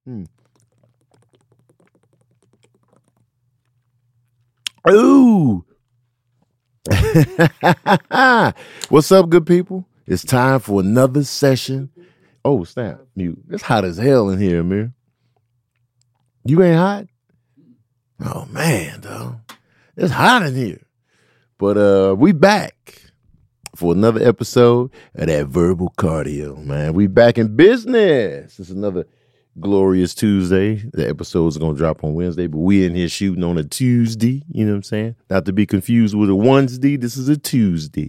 Ooh. What's up, good people? It's time for another session. Oh, snap. Mute. It's hot as hell in here, Amir. You ain't hot? Oh, man, though. It's hot in here. But we back for another episode of that verbal cardio, man. We back in business. It's another glorious Tuesday. The episode's going to drop on Wednesday, but we in here shooting on a Tuesday. You know what I'm saying? Not to be confused with a Wednesday. This is a Tuesday.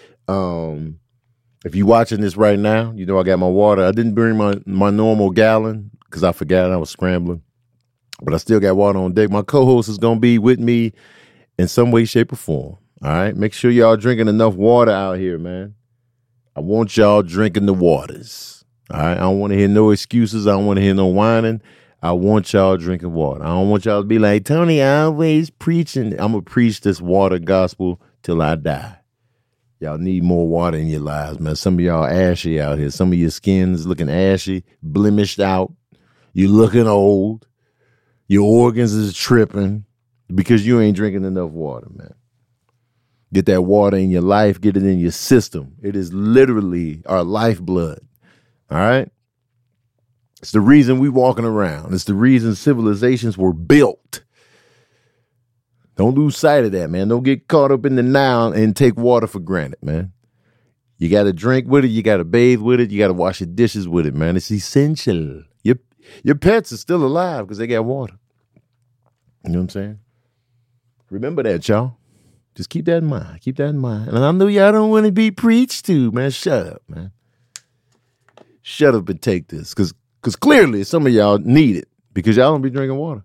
If you're watching this right now, you know I got my water. I didn't bring my normal gallon because I forgot I was scrambling. But I still got water on deck. My co-host is going to be with me in some way, shape, or form. All right? Make sure y'all drinking enough water out here, man. I want y'all drinking the waters. All right? I don't want to hear no excuses. I don't want to hear no whining. I want y'all drinking water. I don't want y'all to be like, Tony, always preaching. I'm going to preach this water gospel till I die. Y'all need more water in your lives, man. Some of y'all ashy out here. Some of your skin's looking ashy, blemished out. You looking old. Your organs is tripping because you ain't drinking enough water, man. Get that water in your life. Get it in your system. It is literally our lifeblood. All right? It's the reason we walking around. It's the reason civilizations were built. Don't lose sight of that, man. Don't get caught up in the now and take water for granted, man. You got to drink with it. You got to bathe with it. You got to wash your dishes with it, man. It's essential. Your pets are still alive because they got water. You know what I'm saying? Remember that, y'all. Just keep that in mind. Keep that in mind. And I know y'all don't want to be preached to, man. Shut up, man. Shut up and take this. Because clearly some of y'all need it because y'all don't be drinking water.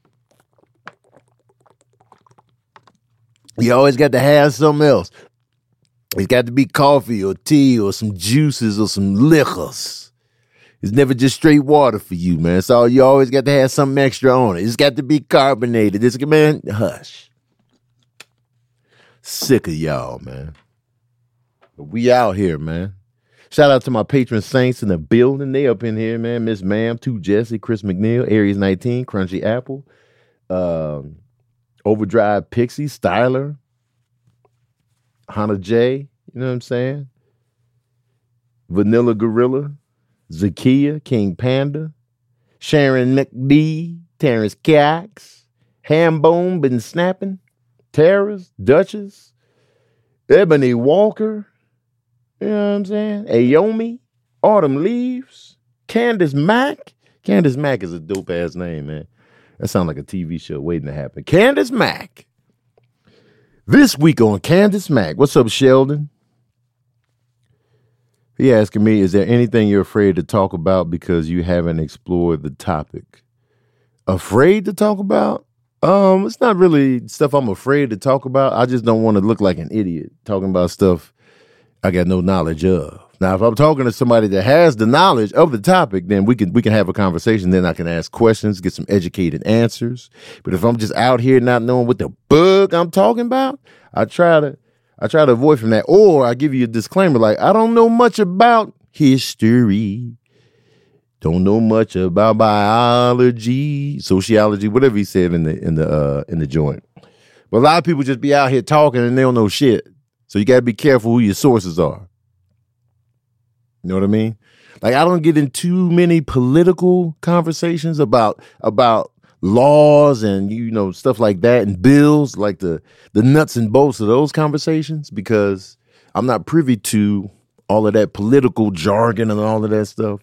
You always got to have something else. It's got to be coffee or tea or some juices or some liquors. It's never just straight water for you, man. So you always got to have something extra on it. It's got to be carbonated. It's, man, hush. Sick of y'all, man. But we out here, man. Shout out to my patron saints in the building. They up in here, man. Miss Ma'am, 2 Jesse, Chris McNeil, Aries 19, Crunchy Apple, Overdrive Pixie, Styler, Hannah J, you know what I'm saying? Vanilla Gorilla, Zakia, King Panda, Sharon McD, Terrence Cax, Hambone Been Snapping, Terrace, Duchess, Ebony Walker, you know what I'm saying? Ayomi, Autumn Leaves, Candace Mack. Candace Mack is a dope ass name, man. That sounds like a TV show waiting to happen. Candace Mack. This week on Candace Mack. What's up, Sheldon? He asking me, is there anything you're afraid to talk about because you haven't explored the topic? Afraid to talk about? It's not really stuff I'm afraid to talk about. I just don't want to look like an idiot talking about stuff I got no knowledge of. Now, if I'm talking to somebody that has the knowledge of the topic, then we can have a conversation. Then I can ask questions, get some educated answers. But if I'm just out here not knowing what the bug I'm talking about, I try to avoid from that. Or I give you a disclaimer like, I don't know much about history. Don't know much about biology, sociology, whatever he said in the joint. But a lot of people just be out here talking and they don't know shit. So you got to be careful who your sources are. You know what I mean? Like, I don't get in too many political conversations about laws and, you know, stuff like that and bills, like the nuts and bolts of those conversations, because I'm not privy to all of that political jargon and all of that stuff.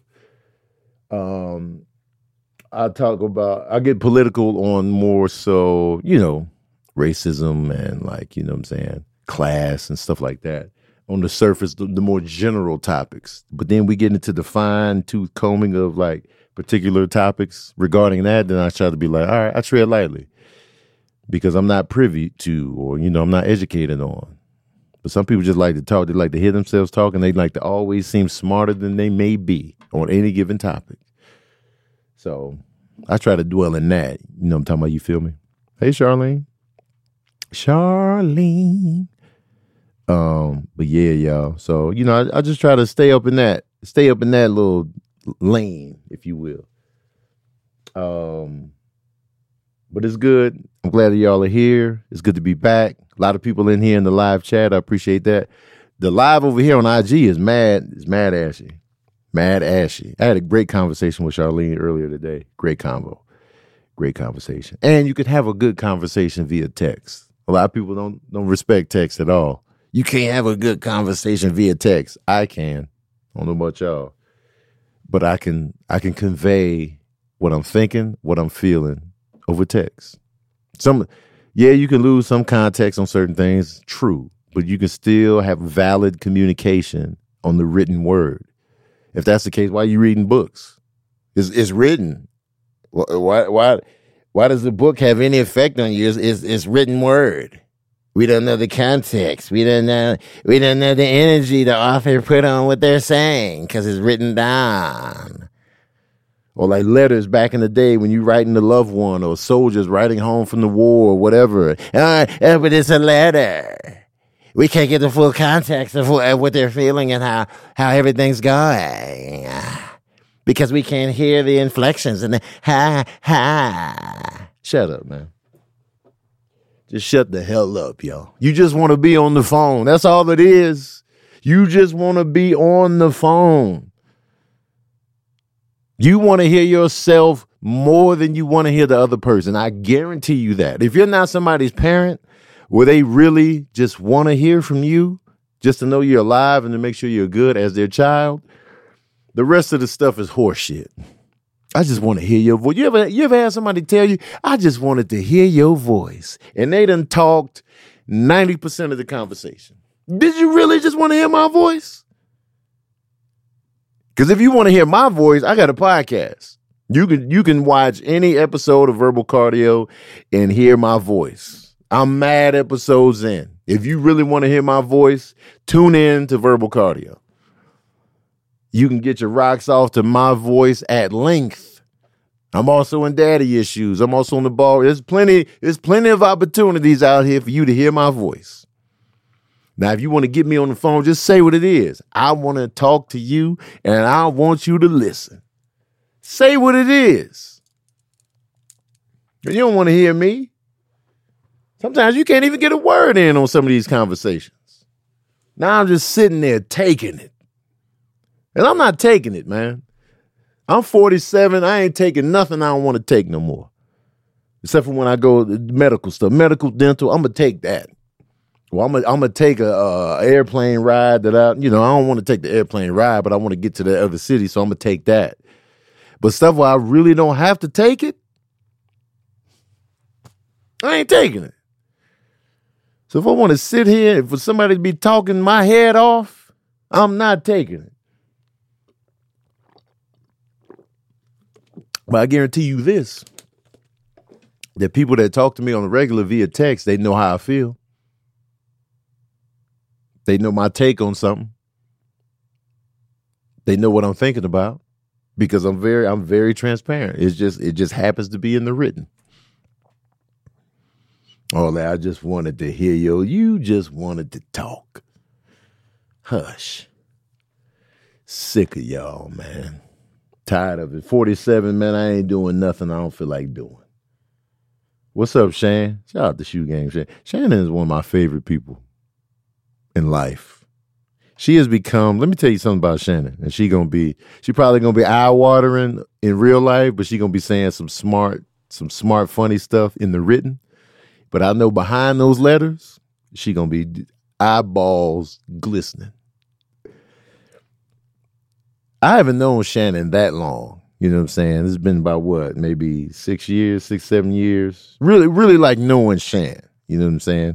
I get political on more so, you know, racism and, like, you know what I'm saying, class and stuff like that. On the surface, the more general topics. But then we get into the fine-tooth combing of, like, particular topics regarding that, then I try to be like, all right, I tread lightly because I'm not privy to, or, you know, I'm not educated on. But some people just like to talk. They like to hear themselves talk, and they like to always seem smarter than they may be on any given topic. So I try to dwell in that. You know what I'm talking about? You feel me? Hey, Charlene. But yeah, y'all. So, you know, I just try to stay up in that little lane, if you will. But it's good. I'm glad that y'all are here. It's good to be back. A lot of people in here in the live chat. I appreciate that. The live over here on IG is mad ashy. Mad ashy. I had a great conversation with Charlene earlier today. Great convo. Great conversation. And you could have a good conversation via text. A lot of people don't respect text at all. You can't have a good conversation via text. I can. I don't know about y'all. But I can convey what I'm thinking, what I'm feeling over text. You can lose some context on certain things, true, but you can still have valid communication on the written word. If that's the case, why are you reading books? It's written. Why does the book have any effect on you? It's written word. We don't know the context. We don't know the energy the author put on what they're saying because it's written down. Or like letters back in the day when you writing to loved one or soldiers writing home from the war or whatever. But it's a letter. We can't get the full context of what they're feeling and how everything's going. Because we can't hear the inflections and the ha. Shut up, man. Just shut the hell up, y'all. You just want to be on the phone. That's all it is. You just want to be on the phone. You want to hear yourself more than you want to hear the other person. I guarantee you that. If you're not somebody's parent, where they really just want to hear from you, just to know you're alive and to make sure you're good as their child, the rest of the stuff is horseshit. I just want to hear your voice. You ever had somebody tell you, I just wanted to hear your voice, and they done talked 90% of the conversation. Did you really just want to hear my voice? Because if you want to hear my voice, I got a podcast. You can watch any episode of Verbal Cardio and hear my voice. I'm mad episodes in. If you really want to hear my voice, tune in to Verbal Cardio. You can get your rocks off to my voice at length. I'm also in daddy issues. I'm also on the ball. There's plenty of opportunities out here for you to hear my voice. Now, if you want to get me on the phone, just say what it is. I want to talk to you, and I want you to listen. Say what it is. You don't want to hear me. Sometimes you can't even get a word in on some of these conversations. Now I'm just sitting there taking it. And I'm not taking it, man. I'm 47. I ain't taking nothing I don't want to take no more. Except for when I go to medical stuff. Medical, dental, I'm going to take that. Well, I'm going to take a airplane ride that I don't want to take the airplane ride, but I want to get to the other city, so I'm going to take that. But stuff where I really don't have to take it, I ain't taking it. So if I want to sit here and for somebody to be talking my head off, I'm not taking it. But I guarantee you this, that people that talk to me on the regular via text, they know how I feel. They know my take on something. They know what I'm thinking about because I'm very transparent. It just happens to be in the written. Oh, I just wanted to hear you just wanted to talk. Hush. Sick of y'all, man. Tired of it. 47, man, I ain't doing nothing I don't feel like doing. What's up, Shan? Shout out to Shoe Game, Shan. Shannon is one of my favorite people in life. She has become, let me tell you something about Shannon, and she probably gonna be eye-watering in real life, but she gonna be saying some smart, funny stuff in the written. But I know behind those letters, she gonna be eyeballs glistening. I haven't known Shannon that long. You know what I'm saying? It's been about maybe 6 years, 7 years. Really, really like knowing Shan. You know what I'm saying?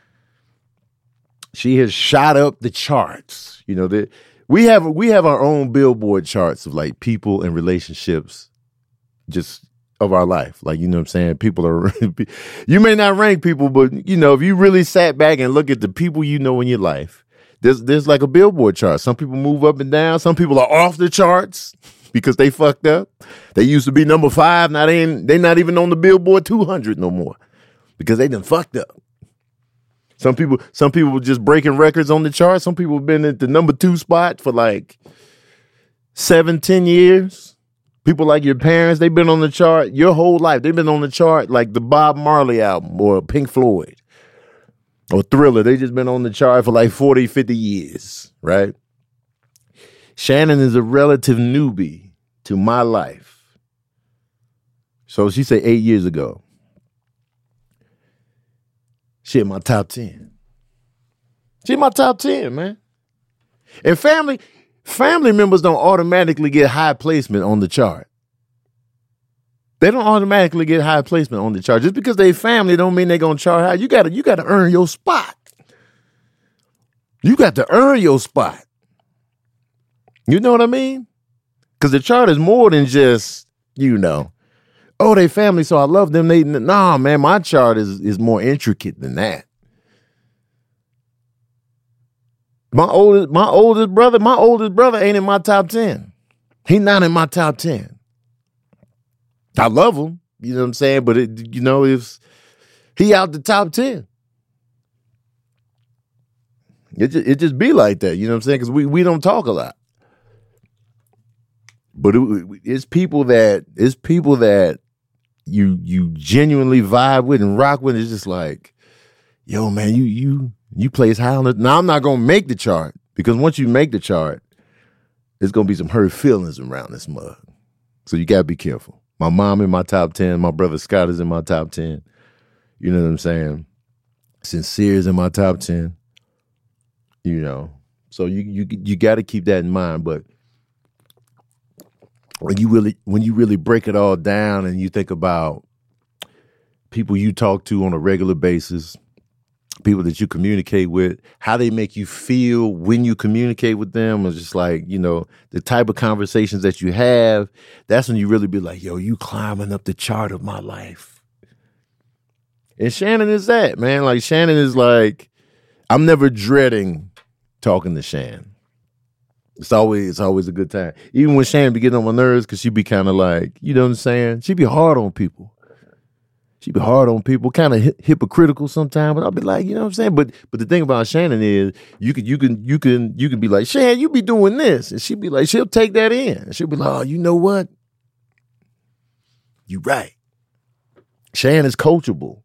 She has shot up the charts. You know, we have our own Billboard charts of like people and relationships just of our life. Like, you know what I'm saying? People are, you may not rank people, but you know, if you really sat back and look at the people you know in your life, there's like a Billboard chart. Some people move up and down. Some people are off the charts because they fucked up. They used to be number 5. Now they're not even on the Billboard 200 no more because they done fucked up. Some people were just breaking records on the chart. Some people have been at the number 2 spot for like 7-10 years. People like your parents, they've been on the chart your whole life. They've been on the chart like the Bob Marley album or Pink Floyd or Thriller. They just been on the chart for like 40, 50 years, right? Shannon is a relative newbie to my life. So she said 8 years ago. She in my top 10. She in my top 10, man. And family members don't automatically get high placement on the chart. They don't automatically get high placement on the chart. Just because they family don't mean they're gonna chart high. You gotta earn your spot. You got to earn your spot. You know what I mean? Because the chart is more than just, oh, they family, so I love them. Nah, man, my chart is more intricate than that. My oldest brother ain't in my top 10. He not in my top 10. I love him, you know what I'm saying? But if he out the top 10. It just be like that, you know what I'm saying? Because we don't talk a lot. But it's people that you genuinely vibe with and rock with. It's just like, yo, man, you place high on it. Now, I'm not going to make the chart because once you make the chart, there's going to be some hurt feelings around this mug. So you got to be careful. My mom in my top 10. My brother Scott is in my top 10. You know what I'm saying? Sincere is in my top 10. So you got to keep that in mind. But when you really break it all down and you think about people you talk to on a regular basis, people that you communicate with, how they make you feel when you communicate with them, is just like, the type of conversations that you have, that's when you really be like, yo, you climbing up the chart of my life. And Shannon is that, man. Like, Shannon is like, I'm never dreading talking to Shan. It's always a good time. Even when Shannon be getting on my nerves, because she be kind of like, you know what I'm saying? She be hard on people. Kind of hypocritical sometimes, but I'll be like, you know what I'm saying? But the thing about Shannon is you can be like, Shan, you be doing this. And she'll be like, she'll take that in. And she'll be like, oh, you know what? You right. Shan is coachable.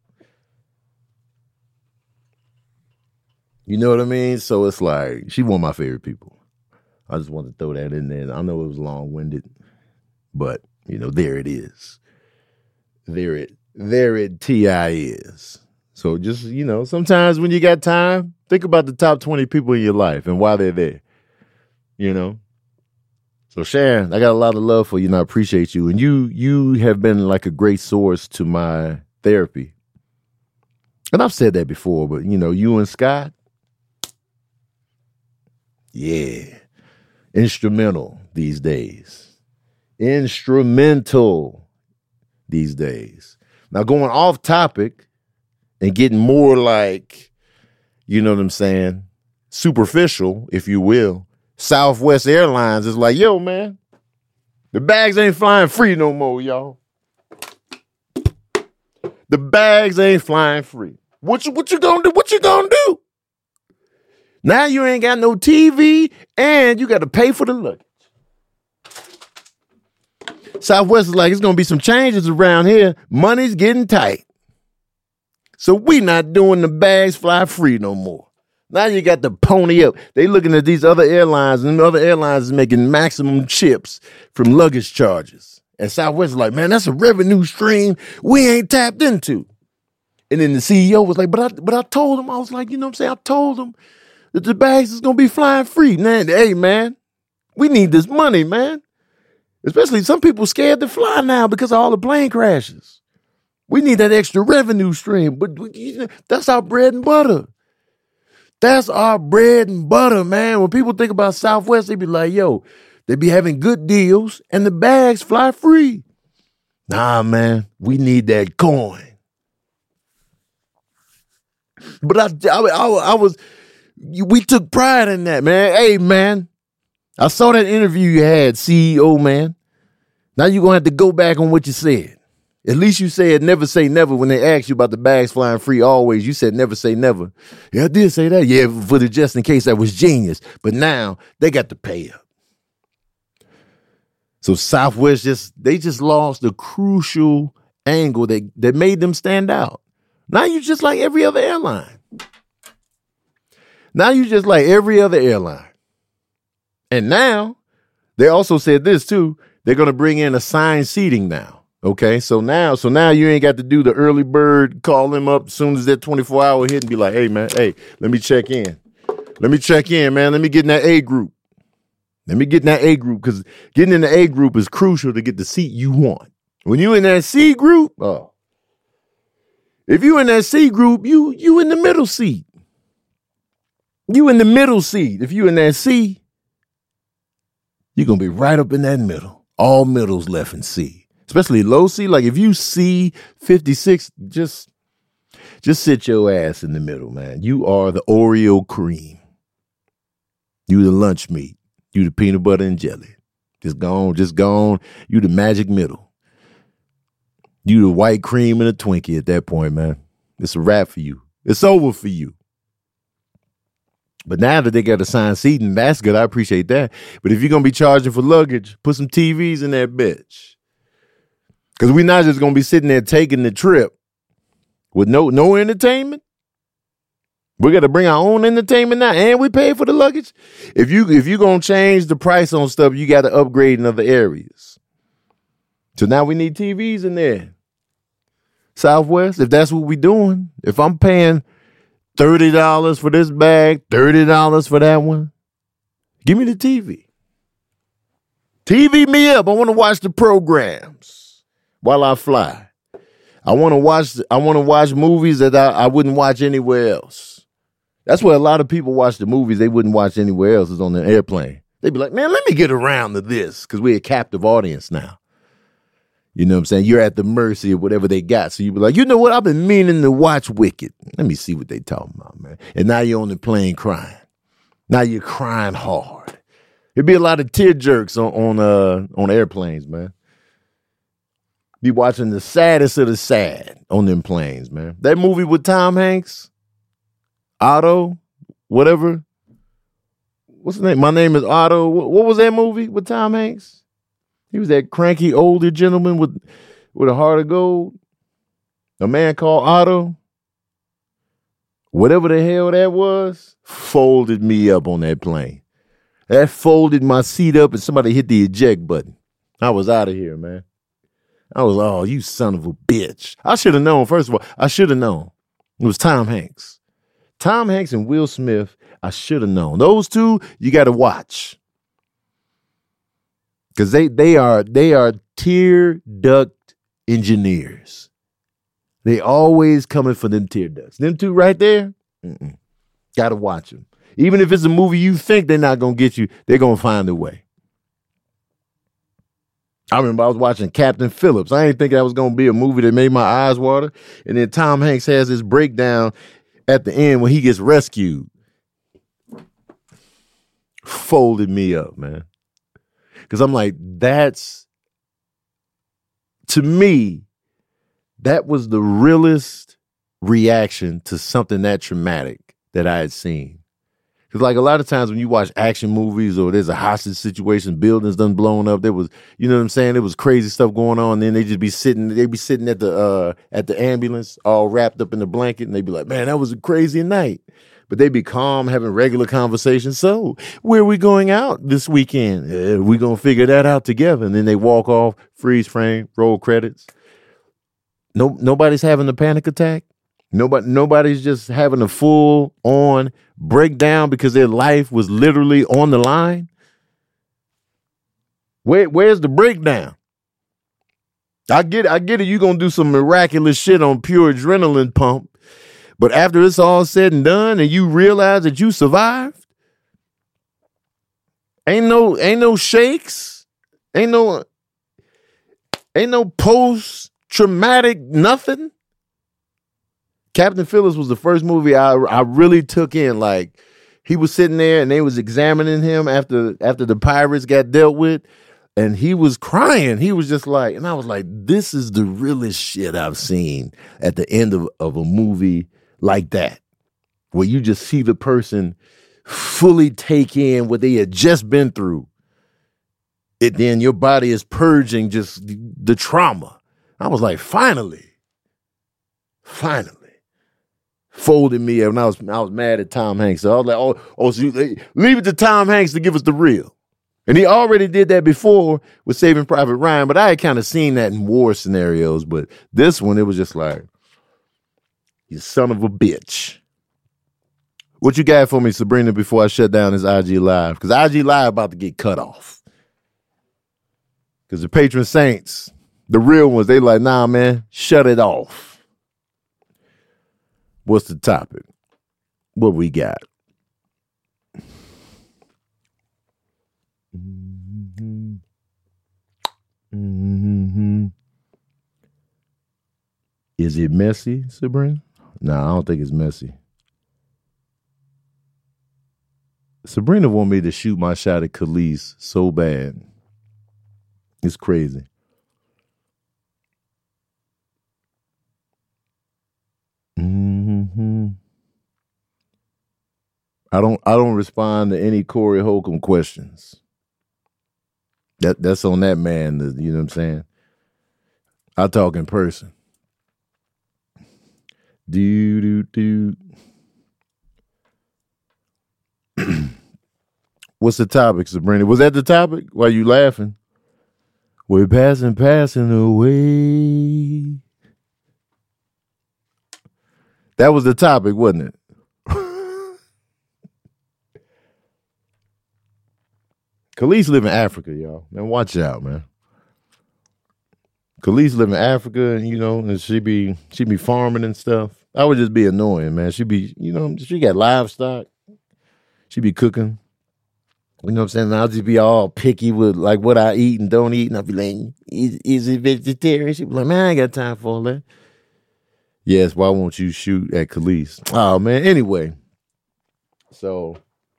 You know what I mean? So it's like, she's one of my favorite people. I just wanted to throw that in there. I know it was long-winded, but, there it is. There it T.I. is. So just, sometimes when you got time, think about the top 20 people in your life and why they're there, So Sharon, I got a lot of love for you and I appreciate you. And you have been like a great source to my therapy. And I've said that before, but, you and Scott, yeah. Instrumental these days. Now, going off topic and getting more like, you know what I'm saying, superficial, if you will, Southwest Airlines is like, yo, man, the bags ain't flying free no more, y'all. The bags ain't flying free. What you gonna do? What you gonna do? Now you ain't got no TV and you got to pay for the luggage. Southwest is like, it's going to be some changes around here. Money's getting tight. So we not doing the bags fly free no more. Now you got to pony up. They looking at these other airlines and the other airlines is making maximum chips from luggage charges. And Southwest is like, man, that's a revenue stream we ain't tapped into. And then the CEO was like, but I told him, I was like, you know what I'm saying? I told him that the bags is going to be flying free. Man, hey, man, we need this money, man. Especially some people scared to fly now because of all the plane crashes. We need that extra revenue stream. But that's our bread and butter. That's our bread and butter, man. When people think about Southwest, they be like, yo, they be having good deals and the bags fly free. Nah, man, we need that coin. But we took pride in that, man. Hey, man, I saw that interview you had, CEO, man. Now you're going to have to go back on what you said. At least you said never say never when they asked you about the bags flying free always. You said never say never. Yeah, I did say that. Yeah, for the just in case that was genius. But now they got to pay up. So Southwest they just lost the crucial angle that made them stand out. Now you just like every other airline. And now they also said this too. They're going to bring in assigned seating now. Okay. So now you ain't got to do the early bird, call them up as soon as that 24-hour hit and be like, hey man, let me check in. Man. Let me get in that A group. Because getting in the A group is crucial to get the seat you want. When you in that C group, if you in that C group, you in the middle seat. If you in that C, you're going to be right up in that middle. All middles left in C. Especially low C. Like if you C 56, just sit your ass in the middle, man. You are the Oreo cream. You the lunch meat. You the peanut butter and jelly. Just gone. You the magic middle. You the white cream and a Twinkie at that point, man. It's a wrap for you. It's over for you. But now that they got assigned seating, that's good. I appreciate that. But if you're going to be charging for luggage, put some TVs in that bitch. Because we're not just going to be sitting there taking the trip with no entertainment. We got to bring our own entertainment now, and we pay for the luggage. If you're going to change the price on stuff, you got to upgrade in other areas. So now we need TVs in there. Southwest, if that's what we're doing, if I'm paying $30 for this bag, $30 for that one, give me the TV. TV me up. I want to watch the programs while I fly. I want to watch movies that I wouldn't watch anywhere else. That's where a lot of people watch the movies they wouldn't watch anywhere else is on the airplane. They'd be like, man, let me get around to this because we're a captive audience now. You know what I'm saying? You're at the mercy of whatever they got. So you be like, you know what? I've been meaning to watch Wicked. Let me see what they talking about, man. And now you're on the plane crying. Now you're crying hard. It'd be a lot of tear jerks on airplanes, man. Be watching the saddest of the sad on them planes, man. That movie with Tom Hanks, Otto, whatever. What's the name? My Name is Otto. What was that movie with Tom Hanks? He was that cranky older gentleman with a heart of gold. A man called Otto. Whatever the hell that was, folded me up on that plane. That folded my seat up and somebody hit the eject button. I was out of here, man. I was, oh, you son of a bitch. I should have known, first of all. I should have known. It was Tom Hanks. Tom Hanks and Will Smith, I should have known. Those two, you got to watch. Because they are tear duct engineers. They always coming for them tear ducts. Them two right there, got to watch them. Even if it's a movie you think they're not going to get you, they're going to find a way. I remember I was watching Captain Phillips. I didn't think that was going to be a movie that made my eyes water. And then Tom Hanks has this breakdown at the end when he gets rescued. Folded me up, man. Because I'm like, to me, that was the realest reaction to something that traumatic that I had seen. Because like a lot of times when you watch action movies or there's a hostage situation, buildings done blown up, there was, you know what I'm saying? There was crazy stuff going on. And then they'd be sitting at the ambulance all wrapped up in the blanket. And they'd be like, man, that was a crazy night. But they be calm, having regular conversations. So, where are we going out this weekend? We're going to figure that out together. And then they walk off, freeze frame, roll credits. Nobody's having a panic attack. Nobody's just having a full-on breakdown because their life was literally on the line. Where's the breakdown? I get it. You're going to do some miraculous shit on pure adrenaline pump. But after it's all said and done and you realize that you survived, ain't no shakes, ain't no post-traumatic nothing. Captain Phillips was the first movie I really took in. Like, he was sitting there and they was examining him after the pirates got dealt with, and he was crying. He was just like, and I was like, this is the realest shit I've seen at the end of a movie like that, where you just see the person fully take in what they had just been through then your body is purging just the trauma. I was like, finally. Folded me up, and I was mad at Tom Hanks. So I was like, so leave it to Tom Hanks to give us the real. And he already did that before with Saving Private Ryan, but I had kind of seen that in war scenarios. But this one, it was just like, you son of a bitch. What you got for me, Sabrina, before I shut down this IG Live? Because IG Live about to get cut off. Because the patron saints, the real ones, they like, nah, man, shut it off. What's the topic? What we got? Is it messy, Sabrina? No, I don't think it's messy. Sabrina want me to shoot my shot at Khalees so bad. It's crazy. I don't respond to any Corey Holcomb questions. That's on that man, you know what I'm saying? I talk in person. What's the topic, Sabrina? Was that the topic? Why you laughing? We're passing away. That was the topic, wasn't it? Khalees live in Africa, y'all. Man, watch out, man. Khalees live in Africa, and and she be farming and stuff. I would just be annoying, man. She be, she got livestock. She be cooking. You know what I'm saying? And I'll just be all picky with like what I eat and don't eat, and I'll be like, "Is it vegetarian?" She be like, "Man, I ain't got time for all that." Yes, why won't you shoot at Khalees? Oh man. Anyway, so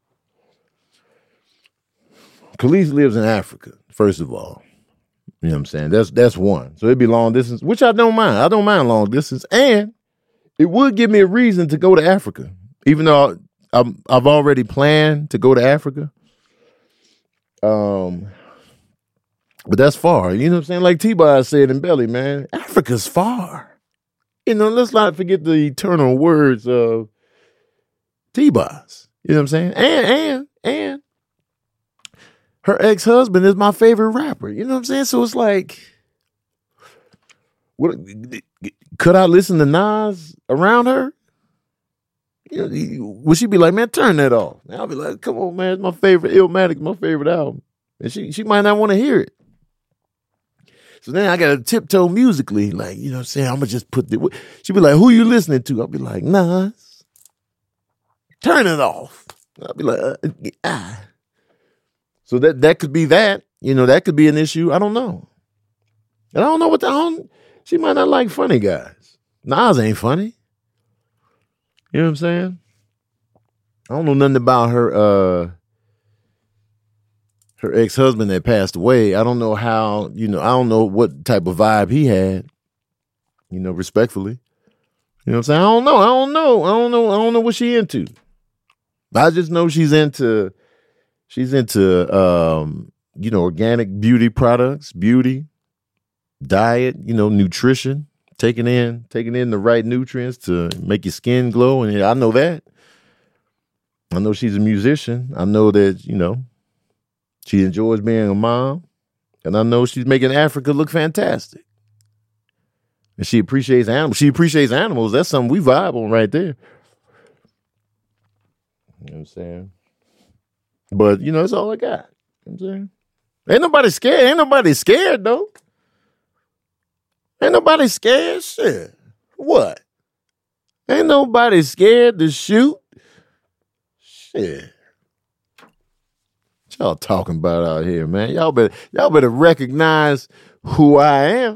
Khalees lives in Africa. First of all, you know what I'm saying? That's one. So it'd be long distance, which I don't mind. I don't mind long distance, and it would give me a reason to go to Africa, even though I've already planned to go to Africa. But that's far. You know what I'm saying? Like T-Boz said in Belly, man, Africa's far. Let's not forget the eternal words of T-Boz. You know what I'm saying? And her ex-husband is my favorite rapper. You know what I'm saying? So it's like, could I listen to Nas around her? Would she be like, man, turn that off? And I'll be like, come on, man, it's my favorite. Illmatic, my favorite album. And she might not want to hear it. So then I got to tiptoe musically, like, you know what I'm saying? I'm going to just put she'd be like, who you listening to? I'll be like, Nas. Turn it off. I'll be like, So that could be that. That could be an issue. I don't know. And I don't know she might not like funny guys. Nas ain't funny. You know what I'm saying? I don't know nothing about her ex-husband that passed away. I don't know how, I don't know what type of vibe he had, respectfully. You know what I'm saying? I don't know what she into. I just know she's into organic beauty products, beauty, diet, nutrition. Taking in the right nutrients to make your skin glow. And I know that. I know she's a musician. I know that, she enjoys being a mom. And I know she's making Africa look fantastic. And she appreciates animals. That's something we vibe on right there. You know what I'm saying? But, that's all I got. You know what I'm saying? Ain't nobody scared, though. Ain't nobody scared? Shit. What? Ain't nobody scared to shoot? Shit. What y'all talking about out here, man? Y'all better recognize who I am.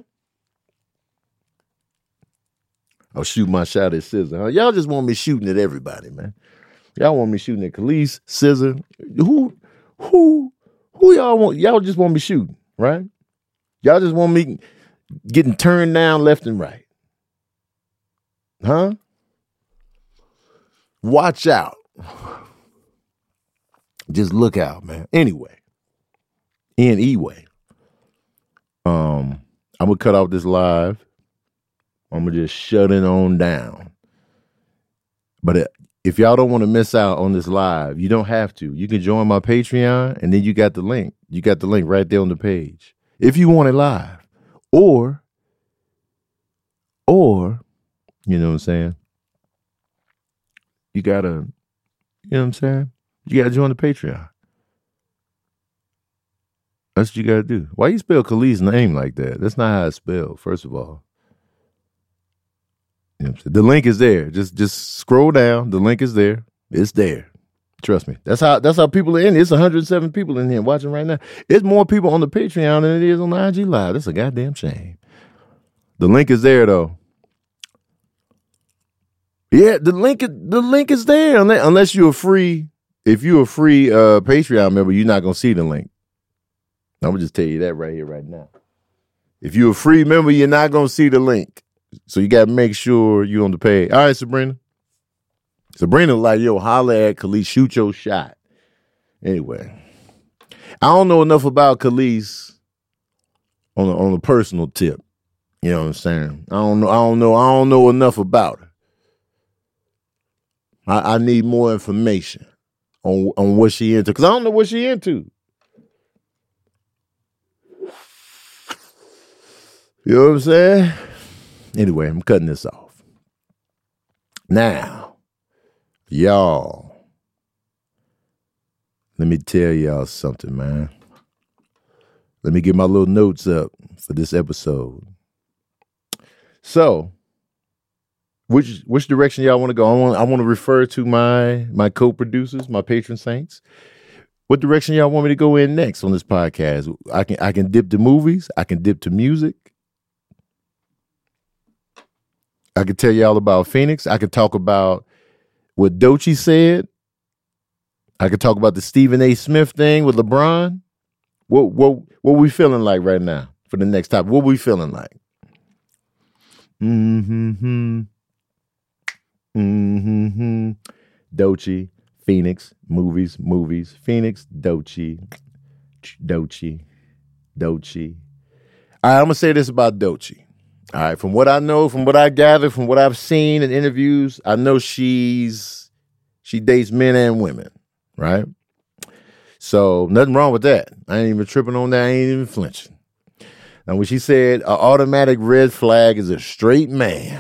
I'll shoot my shot at SZA. Huh? Y'all just want me shooting at everybody, man. Y'all want me shooting at Khalees, SZA. Who y'all want? Y'all just want me shooting, right? Y'all just want me getting turned down left and right. Huh? Watch out. Just look out, man. Anyway, Anyway, I'm gonna cut off this live. I'm gonna just shut it on down. But if y'all don't want to miss out on this live, you don't have to. You can join my Patreon, and then you got the link. You got the link right there on the page. If you want it live, or, you know what I'm saying? You gotta, you know what I'm saying? You gotta join the Patreon. That's what you gotta do. Why you spell Khalid's name like that? That's not how it's spelled, first of all. You know what I'm saying? The link is there. Just scroll down. The link is there. It's there. Trust me. That's how people are in. It's 107 people in here watching right now. It's more people on the Patreon than it is on the IG Live. That's a goddamn shame. The link is there though. Yeah, the link is there. Unless you're a free, if you're a free Patreon member, you're not gonna see the link. I'm gonna just tell you that right here, right now. If you're a free member, you're not gonna see the link. So you gotta make sure you're on the page. All right, Sabrina. Sabrina like, yo, holler at Khalid, shoot your shot. Anyway, I don't know enough about Khalid on a personal tip. You know what I'm saying? I don't know enough about her. I need more information on what she into, because I don't know what she into. You know what I'm saying? Anyway, I'm cutting this off. Now, y'all, let me tell y'all something, man. Let me get my little notes up for this episode. So, which direction y'all want to go? I want to refer to my co-producers, my patron saints. What direction y'all want me to go in next on this podcast? I can dip to movies. I can dip to music. I could tell y'all about Phoenix. I could talk about what Doechii said. I could talk about the Stephen A. Smith thing with LeBron. What we feeling like right now for the next topic? What we feeling like? Doechii, Phoenix, movies, Phoenix, Doechii. All right, I'm gonna say this about Doechii. All right, from what I know, from what I gather, from what I've seen in interviews, I know she dates men and women, right? So nothing wrong with that. I ain't even tripping on that. I ain't even flinching. Now, when she said an automatic red flag is a straight man,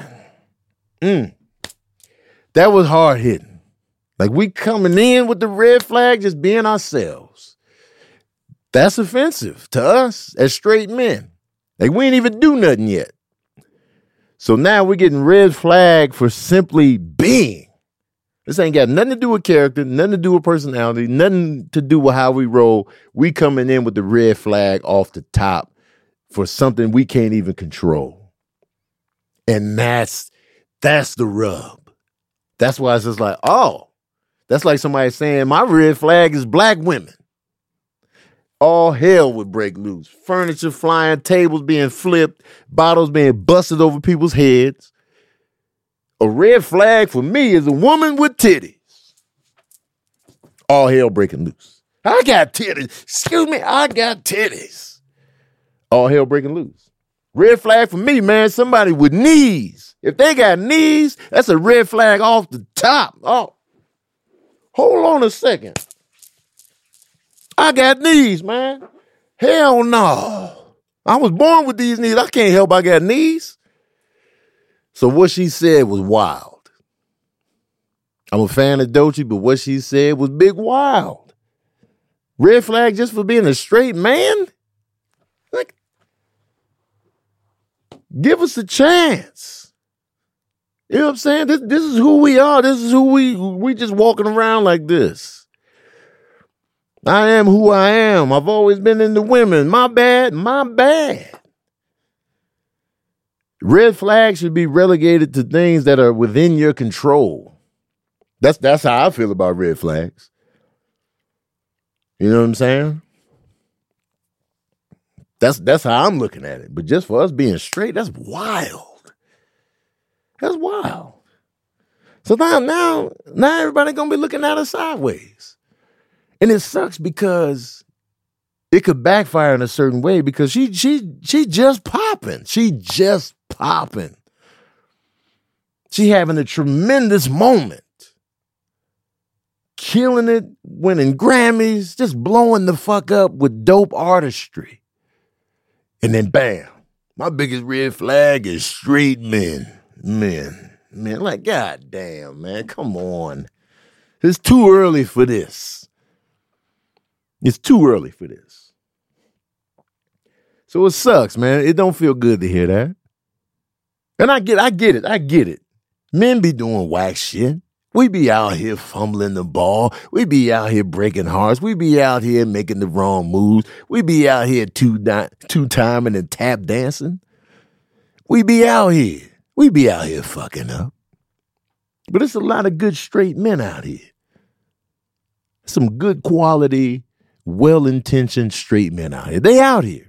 that was hard hitting. Like, we coming in with the red flag, just being ourselves. That's offensive to us as straight men. Like, we ain't even do nothing yet. So now we're getting red flag for simply being. This ain't got nothing to do with character, nothing to do with personality, nothing to do with how we roll. We coming in with the red flag off the top for something we can't even control. And that's the rub. That's why it's just like, oh, that's like somebody saying my red flag is black women. All hell would break loose. Furniture flying, tables being flipped, bottles being busted over people's heads. A red flag for me is a woman with titties. All hell breaking loose. I got titties. Excuse me, I got titties. All hell breaking loose. Red flag for me, man, somebody with knees. If they got knees, that's a red flag off the top. Oh, hold on a second. I got knees, man. Hell no. I was born with these knees. I can't help I got knees. So what she said was wild. I'm a fan of Doechii, but what she said was big wild. Red flag just for being a straight man? Like, give us a chance. You know what I'm saying? This is who we are. This is who we just walking around like this. I am who I am. I've always been into women. My bad. Red flags should be relegated to things that are within your control. That's how I feel about red flags. You know what I'm saying? That's how I'm looking at it. But just for us being straight, that's wild. That's wild. So now everybody gonna be looking at us sideways. And it sucks because it could backfire in a certain way because she just popping. She just popping. She having a tremendous moment. Killing it, winning Grammys, just blowing the fuck up with dope artistry. And then bam, my biggest red flag is straight men. Men, like, God damn, man, come on. It's too early for this. It's too early for this. So it sucks, man. It don't feel good to hear that. And I get it. Men be doing whack shit. We be out here fumbling the ball. We be out here breaking hearts. We be out here making the wrong moves. We be out here two-timing and tap dancing. We be out here. We be out here fucking up. But it's a lot of good straight men out here. Some good quality, well-intentioned straight men out here. They out here.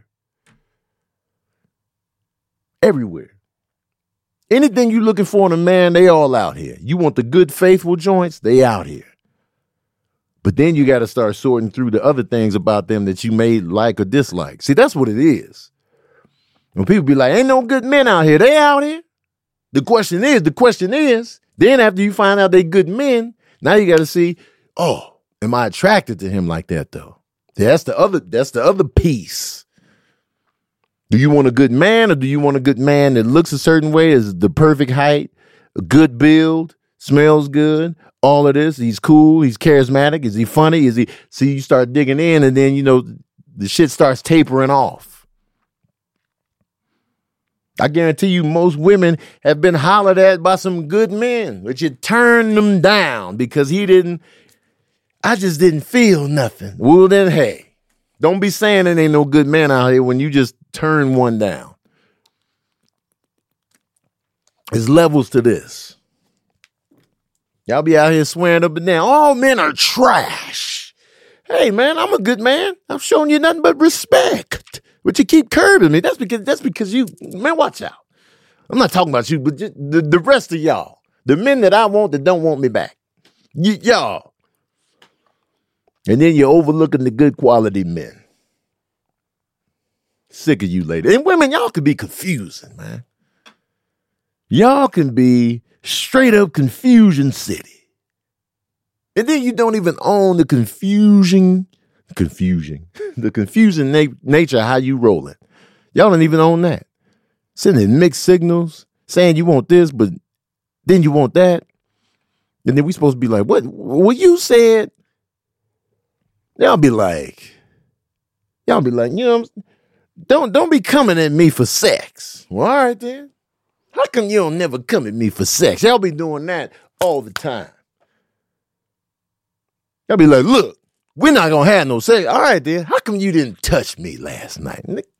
Everywhere. Anything you looking for in a man, they all out here. You want the good, faithful joints, they out here. But then you got to start sorting through the other things about them that you may like or dislike. See, that's what it is. When people be like, ain't no good men out here, they out here. The question is, then after you find out they good men, now you got to see, oh, am I attracted to him like that though? That's the other piece. Do you want a good man, or do you want a good man that looks a certain way, is the perfect height, a good build, smells good, all of this? He's cool, he's charismatic, is he funny? See, you start digging in, and then, the shit starts tapering off. I guarantee you most women have been hollered at by some good men, but you turn them down because I just didn't feel nothing. Well, then, hey, don't be saying there ain't no good man out here when you just turn one down. There's levels to this. Y'all be out here swearing up and down. All men are trash. Hey, man, I'm a good man. I'm showing you nothing but respect. But you keep curbing me. That's because you, man, watch out. I'm not talking about you, but the rest of y'all. The men that I want that don't want me back. Y'all. And then you're overlooking the good quality men. Sick of you ladies. And women, y'all can be confusing, man. Y'all can be straight up confusion city. And then you don't even own the confusing nature of how you rolling. Y'all don't even own that. Sending mixed signals, saying you want this, but then you want that. And then we supposed to be like, what you said? Y'all be like, don't be coming at me for sex. Well, all right then. How come you don't never come at me for sex? Y'all be doing that all the time. Y'all be like, look, we're not going to have no sex. All right then. How come you didn't touch me last night?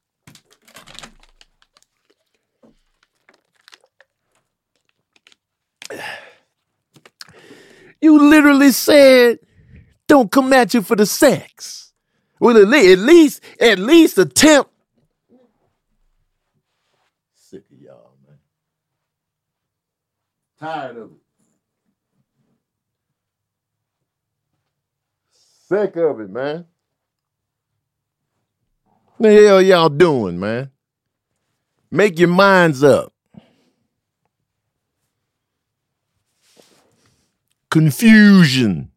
You literally said, don't come at you for the sex. Well, at least attempt. Sick of y'all, man. Tired of it. Sick of it, man. What the hell y'all doing, man? Make your minds up. Confusion.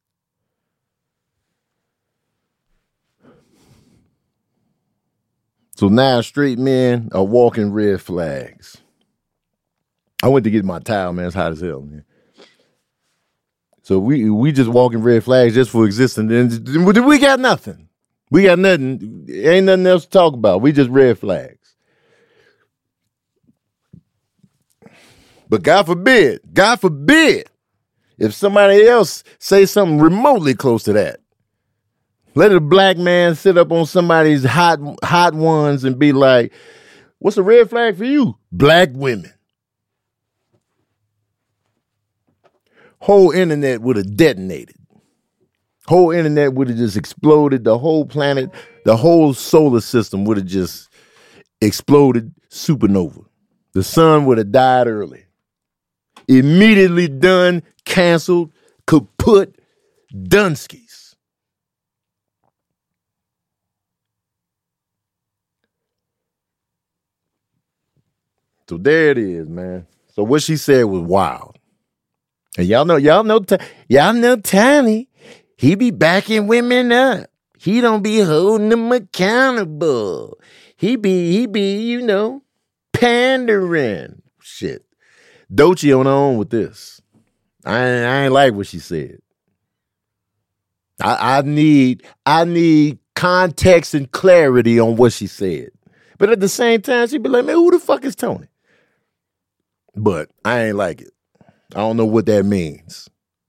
So now straight men are walking red flags. I went to get my towel, man. It's hot as hell, man. So we just walking red flags just for existing. And we got nothing. We got nothing. Ain't nothing else to talk about. We just red flags. But God forbid, if somebody else say something remotely close to that. Let a black man sit up on somebody's hot ones and be like, what's a red flag for you? Black women. Whole internet would have detonated. Whole internet would have just exploded. The whole planet, the whole solar system would have just exploded supernova. The sun would have died early. Immediately done, canceled, kaput, Dunskies. So there it is, man. So what she said was wild. And y'all know Tiny. He be backing women up. He don't be holding them accountable. He be, pandering. Shit. Doechii on her own with this. I ain't like what she said. I need context and clarity on what she said. But at the same time, she be like, man, who the fuck is Tony? But I ain't like it. I don't know what that means.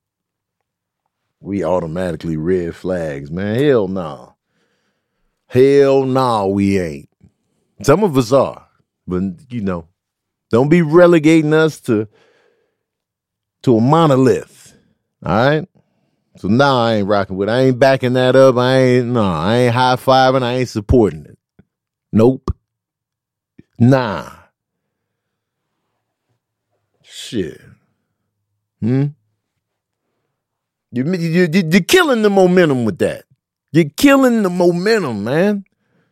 We automatically red flags, man. Hell no. Hell no, we ain't. Some of us are. But, don't be relegating us to a monolith. All right? So now I ain't rocking with it. I ain't backing that up. I ain't high-fiving. I ain't supporting it. Nope. Nah. Shit. You're killing the momentum with that. You're killing the momentum, man.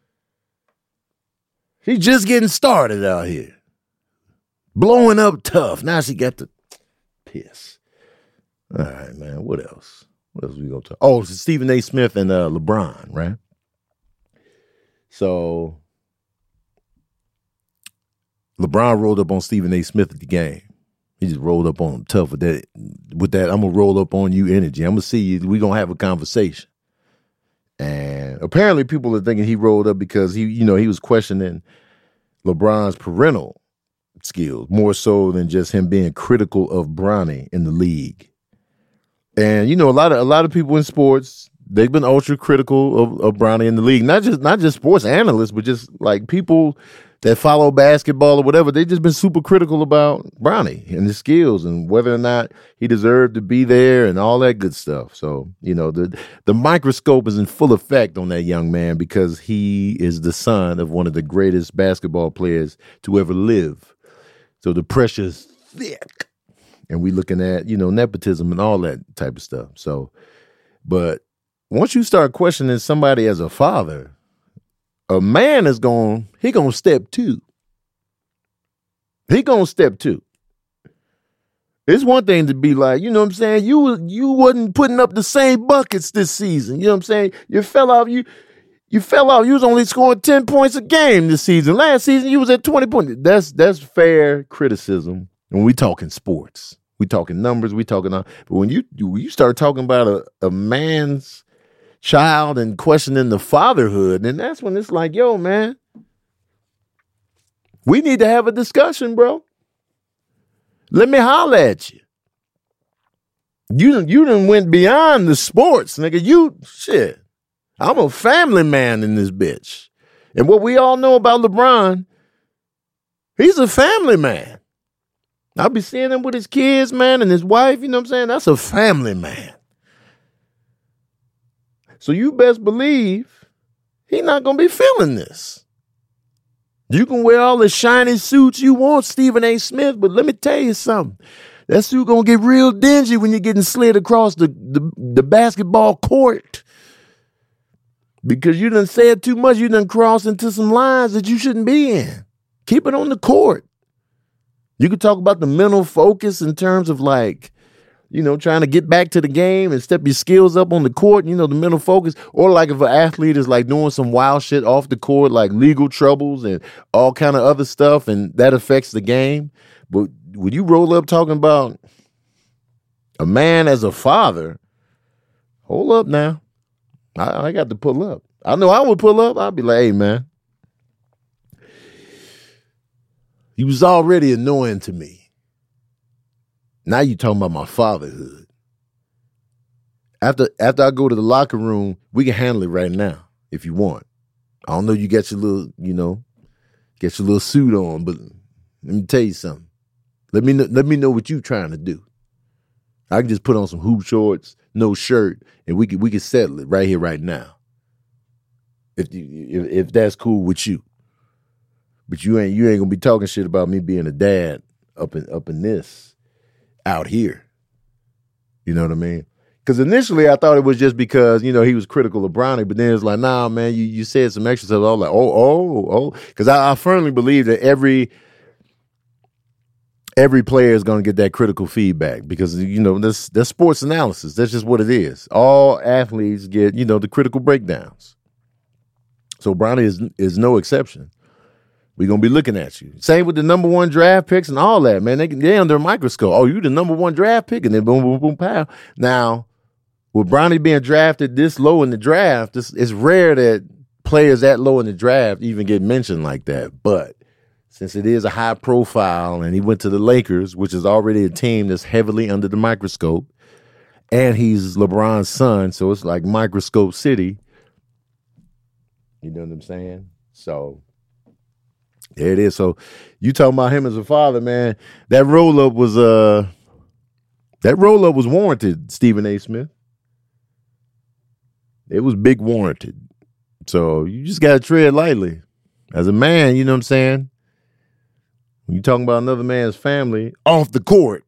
She's just getting started out here. Blowing up tough. Now she got the piss. All right, man. What else? What else we gonna talk? Oh, it's Stephen A. Smith and LeBron, right? So LeBron rolled up on Stephen A. Smith at the game. He just rolled up on him tough with that. With that, I'm gonna roll up on you energy. I'm gonna see you. We gonna have a conversation. And apparently, people are thinking he rolled up because he was questioning LeBron's parental skills more so than just him being critical of Bronny in the league. And a lot of people in sports, they've been ultra critical of Bronny in the league. Not just sports analysts, but just like people that follow basketball or whatever. They've just been super critical about Bronny and his skills and whether or not he deserved to be there and all that good stuff. So, the microscope is in full effect on that young man because he is the son of one of the greatest basketball players to ever live. So the pressure's thick. And we looking at, nepotism and all that type of stuff. So, but once you start questioning somebody as a father, a man is going to step two. He going to step two. It's one thing to be like, you know what I'm saying? You wasn't putting up the same buckets this season. You know what I'm saying? You fell off. You fell off. You was only scoring 10 points a game this season. Last season, you was at 20 points. That's fair criticism when we talking sports. We talking numbers. We talking, but when you start talking about a man's child and questioning the fatherhood, then that's when it's like, yo, man, we need to have a discussion, bro. Let me holler at you. You done went beyond the sports, nigga. Shit. I'm a family man in this bitch. And what we all know about LeBron, he's a family man. I'll be seeing him with his kids, man, and his wife, you know what I'm saying? That's a family man. So you best believe he's not going to be feeling this. You can wear all the shiny suits you want, Stephen A. Smith, but let me tell you something. That suit going to get real dingy when you're getting slid across the basketball court. Because you done said too much. You done crossed into some lines that you shouldn't be in. Keep it on the court. You could talk about the mental focus in terms of like, trying to get back to the game and step your skills up on the court, the mental focus. Or like if an athlete is like doing some wild shit off the court, like legal troubles and all kind of other stuff, and that affects the game. But when you roll up talking about a man as a father, hold up now. I got to pull up. I know I would pull up. I'd be like, hey, man. He was already annoying to me. Now you talking about my fatherhood. After I go to the locker room, we can handle it right now if you want. I don't know you got your little, get your little suit on, but let me tell you something. Let me know what you trying to do. I can just put on some hoop shorts, no shirt, and we can settle it right here, right now. If that's cool with you. But you ain't gonna be talking shit about me being a dad up in this out here. You know what I mean? Because initially I thought it was just because, he was critical of Bronny, but then it's like, nah, man, you said some extra stuff. I was like, oh. Because I firmly believe that every every player is going to get that critical feedback because, that's sports analysis. That's just what it is. All athletes get, the critical breakdowns. So Bronny is no exception. We're going to be looking at you. Same with the number one draft picks and all that, man. They're under a microscope. Oh, you the number one draft pick, and then boom, boom, boom, pow. Now, with Bronny being drafted this low in the draft, it's rare that players that low in the draft even get mentioned like that. But since it is a high profile and he went to the Lakers, which is already a team that's heavily under the microscope, and he's LeBron's son, so it's like microscope city. You know what I'm saying? So there it is. So you talking about him as a father, man. That roll-up was warranted, Stephen A. Smith. It was big warranted. So you just got to tread lightly. As a man, you know what I'm saying? When you talking about another man's family off the court,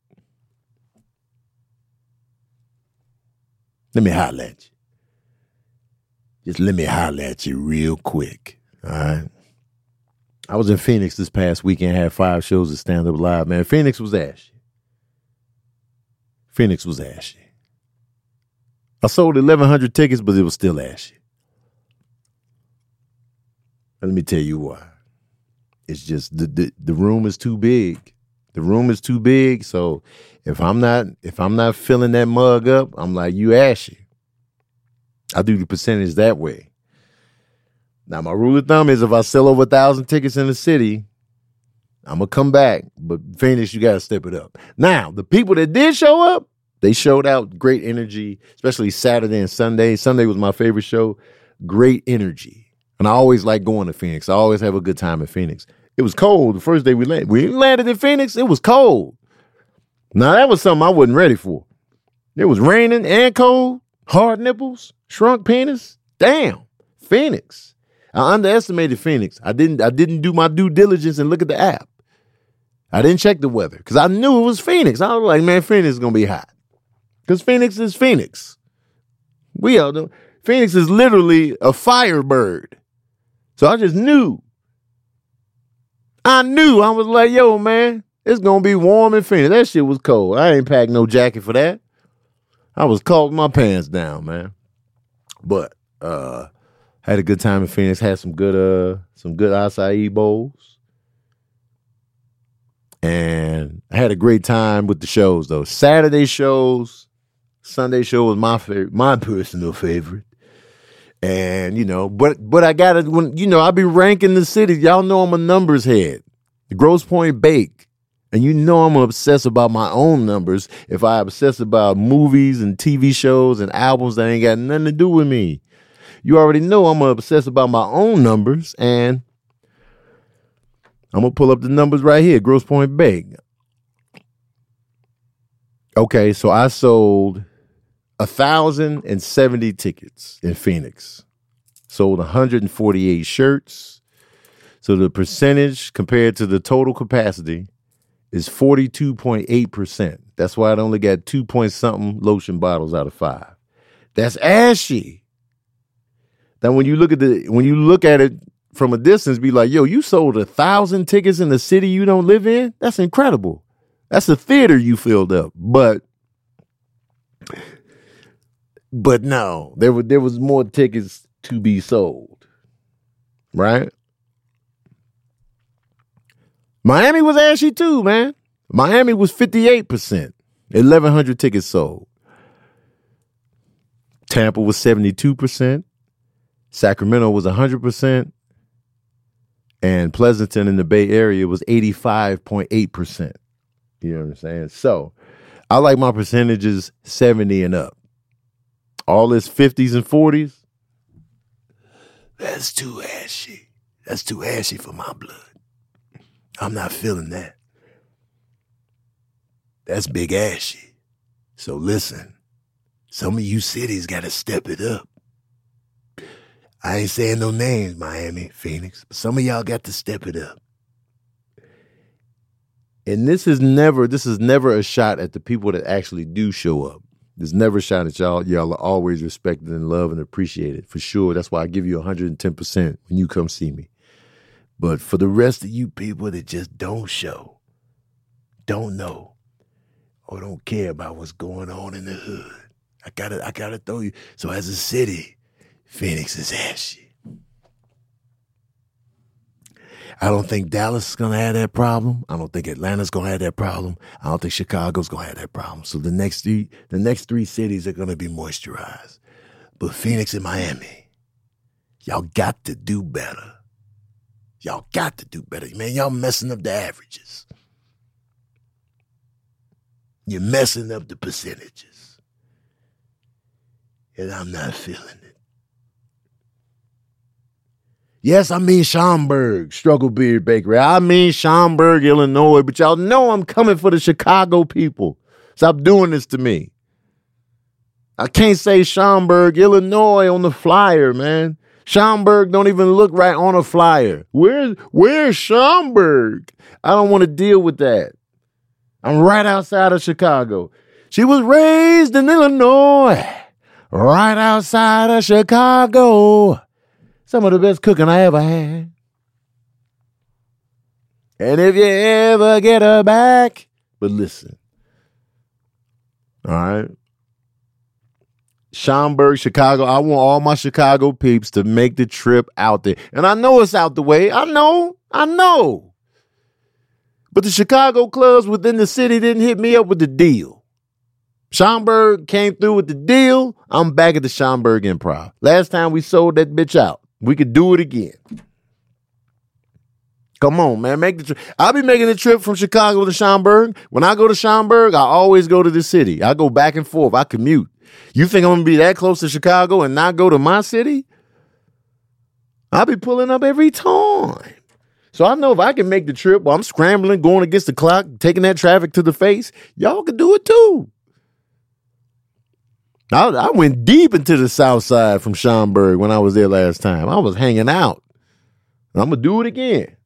let me holler at you. Just let me holler at you real quick. All right. I was in Phoenix this past weekend, had 5 shows at Stand Up Live, man. Phoenix was ashy. I sold 1,100 tickets, but it was still ashy. Let me tell you why. It's just the room is too big. The room is too big. So if I'm not filling that mug up, I'm like, you ashy. I do the percentage that way. Now, my rule of thumb is if I sell over 1,000 tickets in the city, I'm going to come back. But Phoenix, you got to step it up. Now, the people that did show up, they showed out great energy, especially Saturday and Sunday. Sunday was my favorite show. Great energy. And I always like going to Phoenix. I always have a good time in Phoenix. It was cold the first day we landed. We landed in Phoenix. It was cold. Now, that was something I wasn't ready for. It was raining and cold, hard nipples, shrunk penis. Damn, Phoenix. I underestimated Phoenix. I didn't do my due diligence and look at the app. I didn't check the weather because I knew it was Phoenix. I was like, man, Phoenix is going to be hot. Because Phoenix is Phoenix. We all know. Phoenix is literally a firebird. So I just knew. I was like, yo, man, it's going to be warm in Phoenix. That shit was cold. I ain't packed no jacket for that. I was caught with my pants down, man. But had a good time in Phoenix. Had some good acai bowls. And I had a great time with the shows, though. Saturday shows, Sunday show was my personal favorite. And, but I got it I be ranking the cities. Y'all know I'm a numbers head. The Grosse Pointe Bake. And I'm obsessed about my own numbers if I obsess about movies and TV shows and albums that ain't got nothing to do with me. You already know I'm obsessed about my own numbers, and I'm going to pull up the numbers right here, Grosse Pointe Bake. Okay, so I sold 1,070 tickets in Phoenix. Sold 148 shirts. So the percentage compared to the total capacity is 42.8%. That's why it only got 2-point-something lotion bottles out of 5. That's ashy. Now, when you look at it from a distance, be like, yo, you sold 1,000 tickets in the city you don't live in? That's incredible. That's a theater you filled up. But no, there was more tickets to be sold, right? Miami was ashy too, man. Miami was 58%, 1,100 tickets sold. Tampa was 72%. Sacramento was 100%. And Pleasanton in the Bay Area was 85.8%. You know what I'm saying? So I like my percentages 70 and up. All this 50s and 40s, that's too ashy. That's too ashy for my blood. I'm not feeling that. That's big ashy. So listen, some of you cities got to step it up. I ain't saying no names, Miami, Phoenix, but some of y'all got to step it up. And this is never a shot at the people that actually do show up. There's never a shot at y'all. Y'all are always respected and loved and appreciated, for sure. That's why I give you 110% when you come see me. But for the rest of you people that just don't show, don't know or don't care about what's going on in the hood. I gotta throw you. So as a city, Phoenix is ashy. I don't think Dallas is gonna have that problem. I don't think Atlanta's gonna have that problem. I don't think Chicago's gonna have that problem. So the next three cities are gonna be moisturized. But Phoenix and Miami, y'all got to do better. Y'all got to do better. Man, y'all messing up the averages. You're messing up the percentages. And I'm not feeling it. Yes, I mean Schaumburg, Struggle Beard Bakery. I mean Schaumburg, Illinois. But y'all know I'm coming for the Chicago people. Stop doing this to me. I can't say Schaumburg, Illinois on the flyer, man. Schaumburg don't even look right on a flyer. Where's Schaumburg? I don't want to deal with that. I'm right outside of Chicago. She was raised in Illinois, right outside of Chicago. Some of the best cooking I ever had. And if you ever get her back, but listen, all right? Schaumburg, Chicago. I want all my Chicago peeps to make the trip out there. And I know it's out the way. I know. But the Chicago clubs within the city didn't hit me up with the deal. Schaumburg came through with the deal. I'm back at the Schaumburg Improv. Last time we sold that bitch out. We could do it again. Come on, man. Make the trip. I'll be making the trip from Chicago to Schaumburg. When I go to Schaumburg, I always go to the city. I go back and forth. I commute. You think I'm going to be that close to Chicago and not go to my city? I'll be pulling up every time. So I know if I can make the trip while I'm scrambling, going against the clock, taking that traffic to the face, y'all can do it too. I went deep into the south side from Schaumburg when I was there last time. I was hanging out. I'm going to do it again.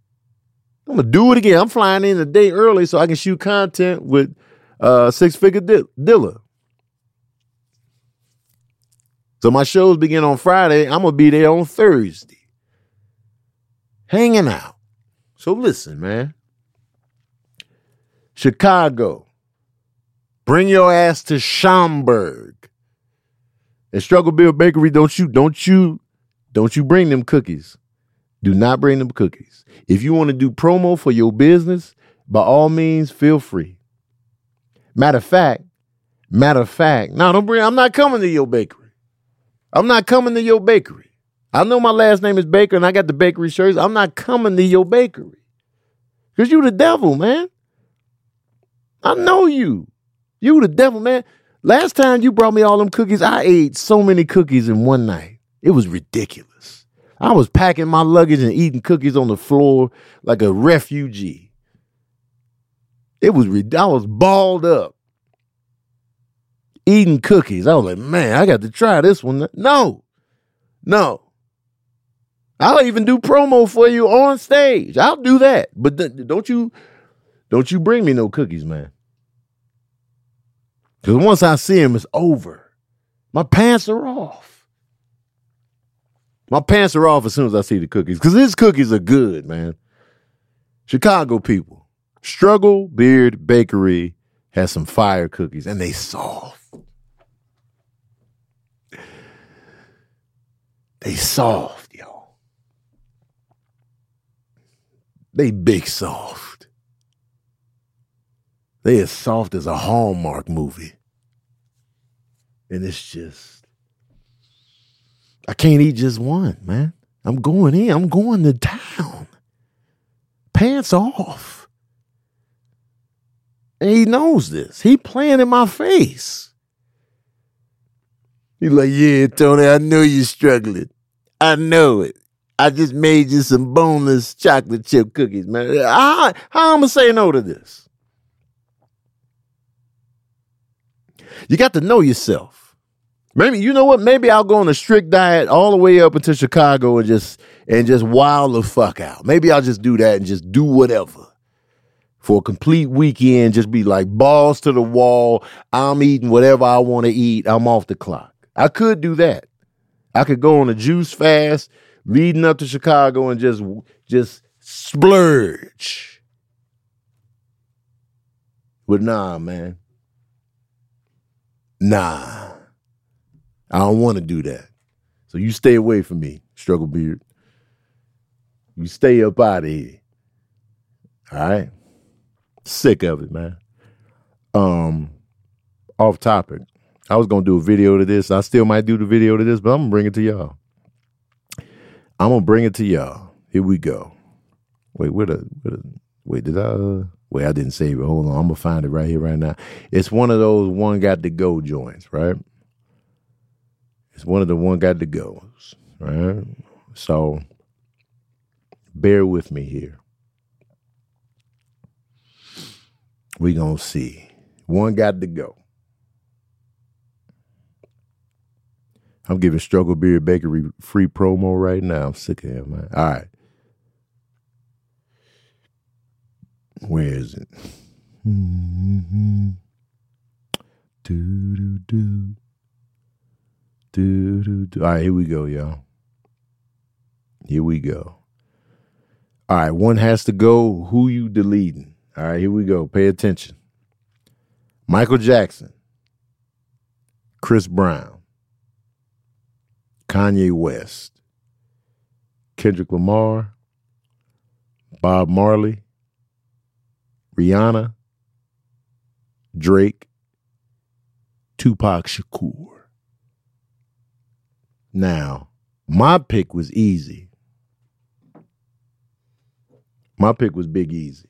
I'm flying in a day early so I can shoot content with Six Figure Dilla. So my shows begin on Friday. I'm going to be there on Thursday. Hanging out. So listen, man. Chicago. Bring your ass to Schaumburg. At Struggle Beard Bakery, don't you bring them cookies. Do not bring them cookies. If you want to do promo for your business, by all means, feel free. Matter of fact, no, don't bring, I'm not coming to your bakery. I know my last name is Baker and I got the bakery shirts. I'm not coming to your bakery. Because you the devil, man. I know you. You the devil, man. Last time you brought me all them cookies, I ate so many cookies in one night. It was ridiculous. I was packing my luggage and eating cookies on the floor like a refugee. I was balled up. Eating cookies. I was like, man, I got to try this one. No. I'll even do promo for you on stage. I'll do that. But don't you bring me no cookies, man. Because once I see them, it's over. My pants are off. As soon as I see the cookies. Because these cookies are good, man. Chicago people. Struggle Beard Bakery has some fire cookies. And they soft. They soft, y'all. They big soft. They as soft as a Hallmark movie. And it's just, I can't eat just one, man. I'm going to town. Pants off. And he knows this. He playing in my face. He's like, yeah, Tony, I know you're struggling. I know it. I just made you some boneless chocolate chip cookies, man. How I'm going to say no to this? You got to know yourself. Maybe, you know what? Maybe I'll go on a strict diet all the way up into Chicago and just wild the fuck out. Maybe I'll just do that and just do whatever. For a complete weekend, just be like balls to the wall. I'm eating whatever I want to eat. I'm off the clock. I could do that. I could go on a juice fast leading up to Chicago and just splurge. But nah, man. Nah. I don't want to do that. So you stay away from me, Struggle Beard. You stay up out of here. All right? Sick of it, man. Off topic. I was gonna do a video to this. I still might do the video to this, but I'm gonna bring it to y'all. Here we go. Wait, I didn't save it. Hold on. I'm gonna find it right here, right now. It's one of those one got to go joints, right? It's one of the one got to goes, right? So bear with me here. We gonna see. One got to go. I'm giving Struggle Beard Bakery free promo right now. I'm sick of him, man. All right. Where is it? All right, here we go, y'all. Here we go. All right, one has to go. Who you deleting? All right, here we go. Pay attention. Michael Jackson, Chris Brown, Kanye West, Kendrick Lamar, Bob Marley, Rihanna, Drake, Tupac Shakur. Now, my pick was easy. My pick was Big Easy.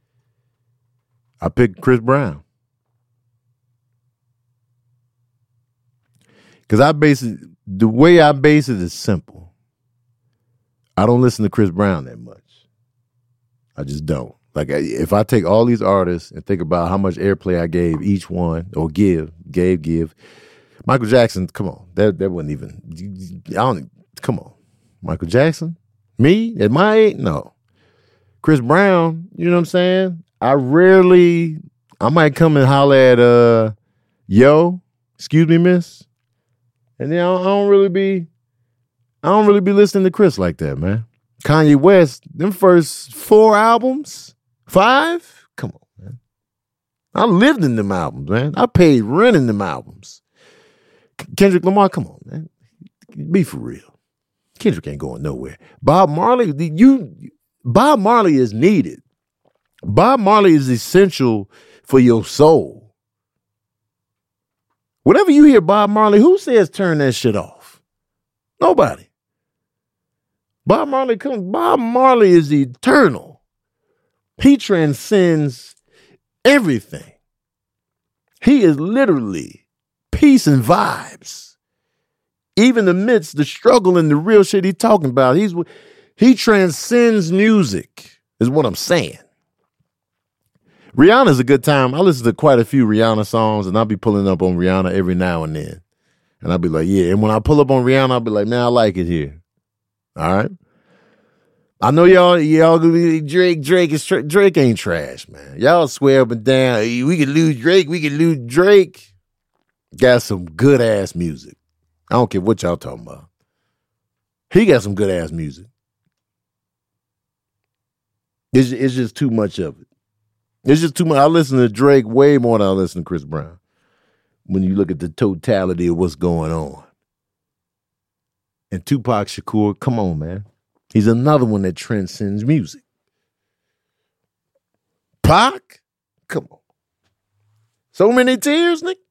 I picked Chris Brown. Because the way I base it is simple. I don't listen to Chris Brown that much. I just don't. Like, if I take all these artists and think about how much airplay I gave each one, or gave. Michael Jackson, come on. That wasn't even, come on. Michael Jackson? Me? At my age? No. Chris Brown, you know what I'm saying? I might come and holler at, yo, excuse me, miss. And then I don't really be listening to Chris like that, man. Kanye West, them first 4 albums, 5? Come on, man. I lived in them albums, man. I paid rent in them albums. Kendrick Lamar, come on, man. Be for real. Kendrick ain't going nowhere. Bob Marley, Bob Marley is needed. Bob Marley is essential for your soul. Whenever you hear Bob Marley, who says turn that shit off? Nobody. Bob Marley is eternal. He transcends everything. He is literally peace and vibes. Even amidst the struggle and the real shit he's talking about, he transcends music, is what I'm saying. Rihanna's a good time. I listen to quite a few Rihanna songs, and I'll be pulling up on Rihanna every now and then. And I'll be like, yeah. And when I pull up on Rihanna, I'll be like, man, I like it here. All right? I know y'all gonna be Drake ain't trash, man. Y'all swear up and down, we could lose Drake. Got some good ass music. I don't care what y'all talking about. He got some good ass music. It's just too much of it. It's just too much. I listen to Drake way more than I listen to Chris Brown. When you look at the totality of what's going on. And Tupac Shakur, come on, man. He's another one that transcends music. Pac? Come on. So many tears, Nick.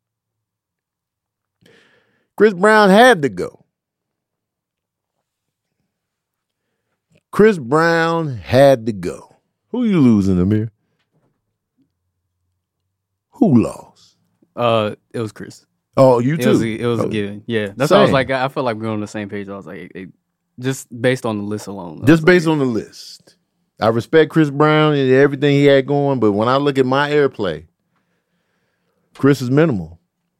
Chris Brown had to go. Chris Brown had to go. Who you losing, Amir? Who lost? It was Chris. Oh, you too? It was a given. Yeah. That's why I was like, I felt like we're on the same page. I was like, just based on the list alone. Just based on the list. I respect Chris Brown and everything he had going, but when I look at my airplay, Chris is minimal.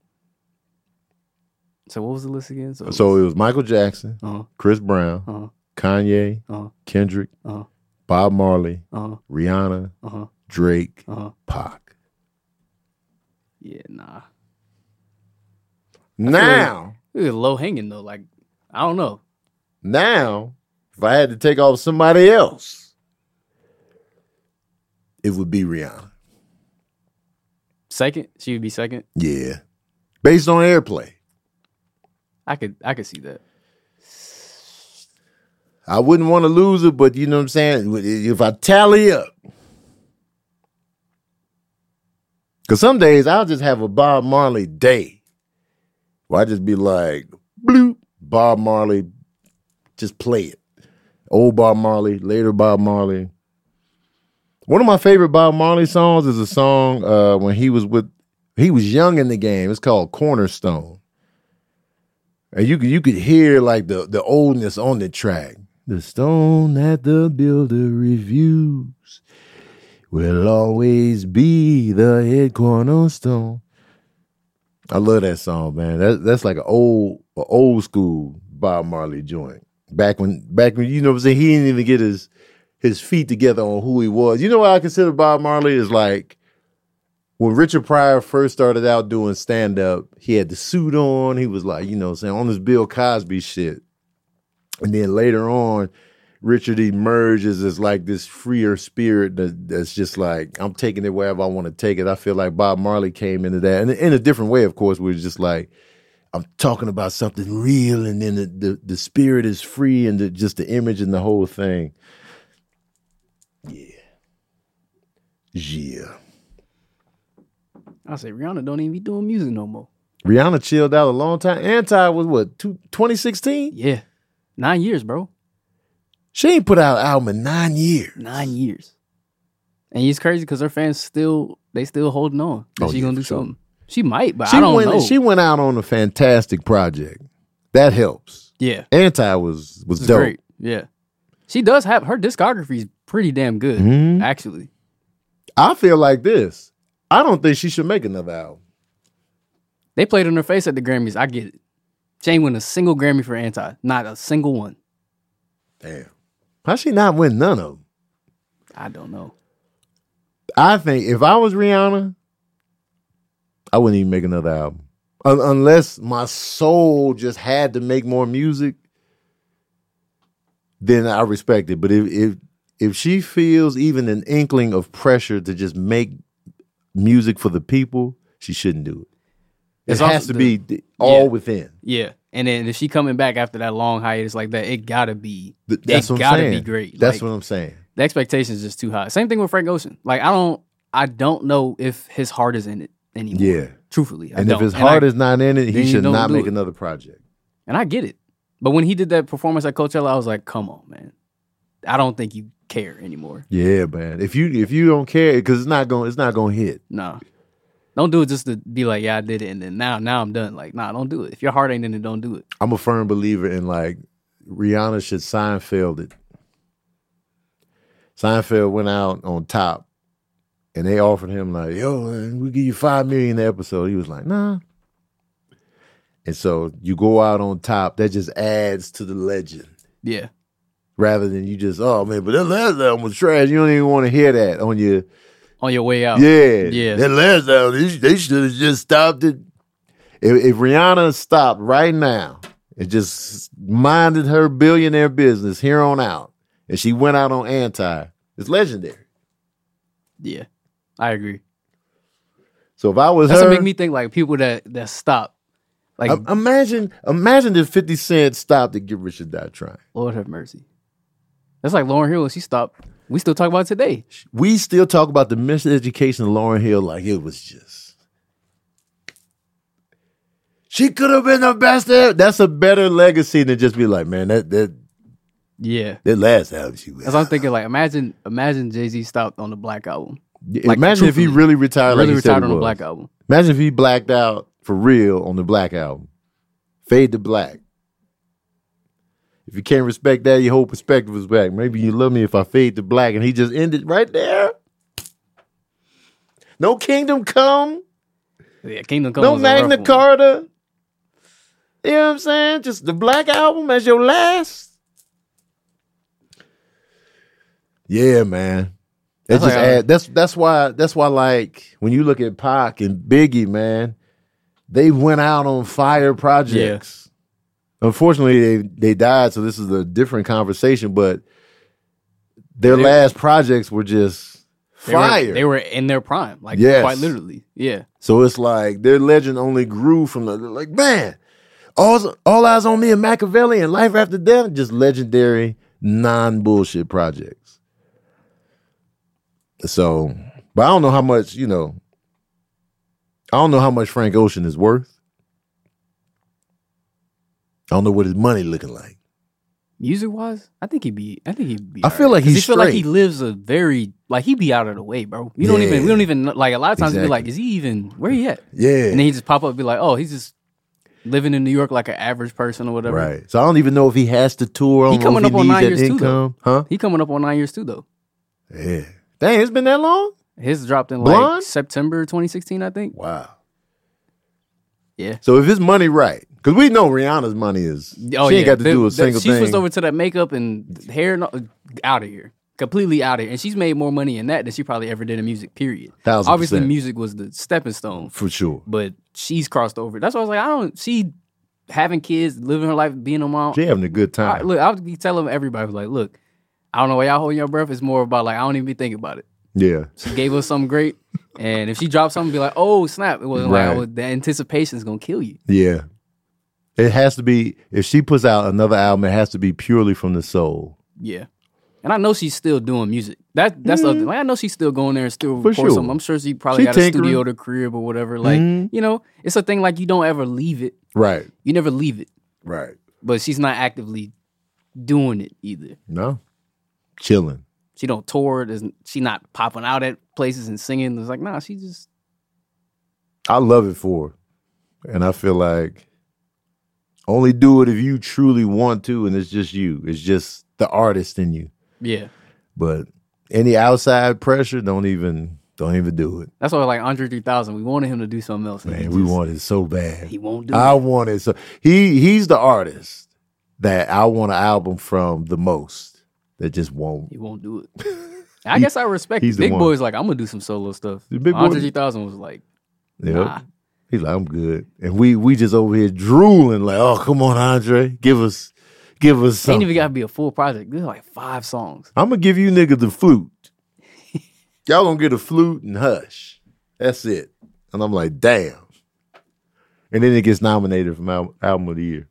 So what was the list again? So it was Michael Jackson, Chris Brown, Kanye, Kendrick, Bob Marley, Rihanna, Drake, Pac. Yeah, nah. Now. It was low hanging though. Like, I don't know. Now, if I had to take off somebody else, it would be Rihanna. Second? She would be second? Yeah. Based on airplay. I could see that. I wouldn't want to lose it, but you know what I'm saying? If I tally up. Because some days I'll just have a Bob Marley day. Where I just be like, bloop, Bob Marley, just play it. Old Bob Marley, later Bob Marley. One of my favorite Bob Marley songs is a song when he was young in the game. It's called Cornerstone. And you could hear like the oldness on the track. The stone that the builder reviews will always be the head cornerstone. I love that song, man. That's like an old school Bob Marley joint. Back when you know what I'm saying, he didn't even get his feet together on who he was. You know what I consider Bob Marley is like when Richard Pryor first started out doing stand-up, he had the suit on. He was like, you know what I'm saying, on this Bill Cosby shit. And then later on, Richard emerges as like this freer spirit that's just like, I'm taking it wherever I want to take it. I feel like Bob Marley came into that. And in a different way, of course, we're just like, I'm talking about something real, and then the spirit is free, and just the image and the whole thing. Yeah. I say Rihanna don't even be doing music no more. Rihanna chilled out a long time. Anti was what, 2016? Yeah. 9 years, bro. She ain't put out an album in 9 years. 9 years. And it's crazy because her fans still holding on. That she gonna do something. She might, but I don't know. She went out on a fantastic project. That helps. Yeah. Anti was dope. Great. Yeah. She does have, her discography is pretty damn good, actually. I feel like this. I don't think she should make another album. They played in her face at the Grammys. I get it. She ain't win a single Grammy for Anti. Not a single one. Damn. How she not win none of them? I don't know. I think if I was Rihanna, I wouldn't even make another album. Unless my soul just had to make more music, then I respect it. But if she feels even an inkling of pressure to just make music for the people, she shouldn't do it. It has to be all within. Yeah. And then if she coming back after that long hiatus like that, it gotta be be great. That's what I'm saying. The expectation is just too high. Same thing with Frank Ocean. Like I don't know if his heart is in it anymore. Yeah. Truthfully. And if his heart is not in it, he should not make another project. And I get it. But when he did that performance at Coachella, I was like, come on, man. I don't think you care anymore. Yeah, man. If you don't care, because it's not gonna hit. No. Don't do it just to be like, yeah, I did it, and then now I'm done. Like, nah, don't do it. If your heart ain't in it, don't do it. I'm a firm believer in like Rihanna should Seinfeld it. Seinfeld went out on top, and they offered him like, yo, we'll give you $5 million an episode. He was like, nah. And so you go out on top. That just adds to the legend. Yeah. Rather than you just, oh man, but that last album was trash. You don't even want to hear that on your way out. Yeah. That last album, they should have just stopped it. If Rihanna stopped right now and just minded her billionaire business here on out, and she went out on Anti, it's legendary. Yeah, I agree. So if I was That's her, what make me think like people that stop. Like imagine if 50 Cent stopped to Get Rich or Die Trying. Lord have mercy. That's like Lauryn Hill. When she stopped, we still talk about it today. We still talk about the miseducation of Lauryn Hill like it was just. She could have been the best ever. That's a better legacy than just be like, man, that last album she was. As I'm thinking, like, imagine Jay-Z stopped on the Black album. Like, imagine if he really retired. Really like retired on the Black album. Imagine if he blacked out for real on the Black album. Fade to Black. If you can't respect that, your whole perspective is back. Maybe you love me if I fade to black, and he just ended right there. No Kingdom Come. Yeah, Kingdom Come. No Magna Carta. You know what I'm saying? Just the Black album as your last. Yeah, man. That's why like when you look at Pac and Biggie, man, they went out on fire projects. Yeah. Unfortunately, they died, so this is a different conversation, but their last projects were just fire. They were in their prime, like quite literally. Yeah. So it's like their legend only grew from like, man, all Eyes on Me and Machiavelli and Life After Death, just legendary, non-bullshit projects. So, but I don't know how much, I don't know how much Frank Ocean is worth. I don't know what his money looking like. Music wise, I think he'd be. I feel like he's he feel straight. like he lives a very he be out of the way, bro. We don't even like a lot of times we be like, is he even where he at? Yeah, and then he just pop up and be like, oh, he's just living in New York like an average person or whatever. Right. So I don't even know if he has to tour. He coming up on 9 years too, though. Huh? He coming up on 9 years too, though. Yeah. Dang, it's been that long? His dropped in like September 2016, I think. Wow. Yeah. So if his money right, because we know Rihanna's money is, she ain't got to do a single thing. She switched over to that makeup and hair, out of here. Completely out of here. And she's made more money in that than she probably ever did in music, period. 1,000%. Obviously, music was the stepping stone. For sure. But she's crossed over. That's why I was like, she having kids, living her life, being a mom. She having a good time. I would be telling everybody, like, look, I don't know why y'all holding your breath. It's more about, like, I don't even be thinking about it. Yeah. She gave us something great. And if she dropped something, be like, oh, snap. It wasn't like, the anticipation is going to kill you. Yeah. It has to be, if she puts out another album, it has to be purely from the soul. Yeah. And I know she's still doing music. That's the other thing. Like, I know she's still going there and still record something. I'm sure she probably got a studio at her crib or whatever. Like, it's a thing like you don't ever leave it. Right. You never leave it. Right. But she's not actively doing it either. No. Chilling. She don't tour. She not popping out at places and singing. It's like, nah, she just... I love it for her. And I feel like only do it if you truly want to, and it's just you. It's just the artist in you. Yeah. But any outside pressure, don't even do it. That's why, like, Andre 3000, we wanted him to do something else. Man, we wanted it so bad. He won't do it. I wanted so he's the artist that I want an album from the most. That just won't. He won't do it. I guess I respect it. Big Boy's like, I'm gonna do some solo stuff. Andre 3000 was like, nah. He's like, I'm good. And we just over here drooling like, oh, come on, Andre. Give us something. Ain't even gotta be a full project. There's like 5 songs. I'm gonna give you niggas the flute. Y'all gonna get a flute and hush. That's it. And I'm like, damn. And then it gets nominated for album of the year.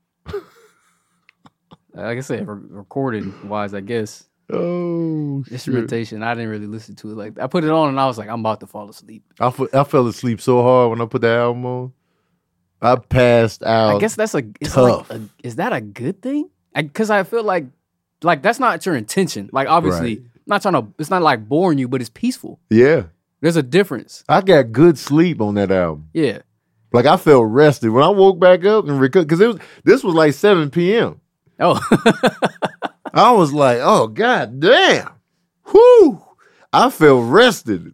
Like I said, recording wise, I guess. Oh, instrumentation. I didn't really listen to it. Like, I put it on and I was like, I'm about to fall asleep. I fell asleep so hard when I put that album on. I passed out. I guess that's is that a good thing? Because I feel like that's not your intention. Like, obviously, it's not like boring you, but it's peaceful. Yeah. There's a difference. I got good sleep on that album. Yeah. Like, I felt rested. When I woke back up and recovered, because this was like 7 p.m. Oh. I was like, oh, God damn. Whew. I felt rested.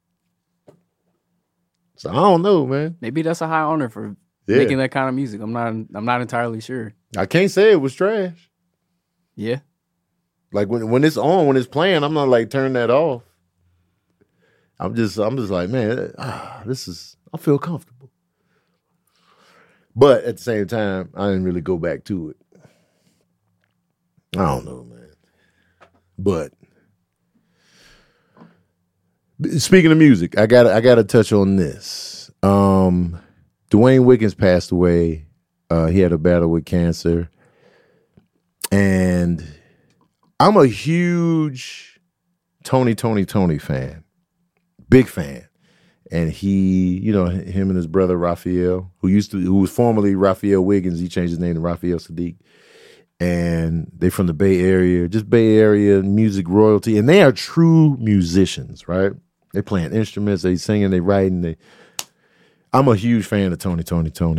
So I don't know, man. Maybe that's a high honor for making that kind of music. I'm not entirely sure. I can't say it was trash. Yeah. Like when it's on, when it's playing, I'm not like turn that off. I'm just like, man, I feel comfortable. But at the same time, I didn't really go back to it. I don't know, man. But speaking of music, I gotta touch on this. Dwayne Wiggins passed away. He had a battle with cancer. And I'm a huge Tony fan. Big fan. And he, him and his brother Raphael, who was formerly Raphael Wiggins, he changed his name to Raphael Sadiq. And they're from the Bay Area, just Bay Area music royalty. And they are true musicians, right? They playing instruments, they singing, they writing. I'm a huge fan of Tony.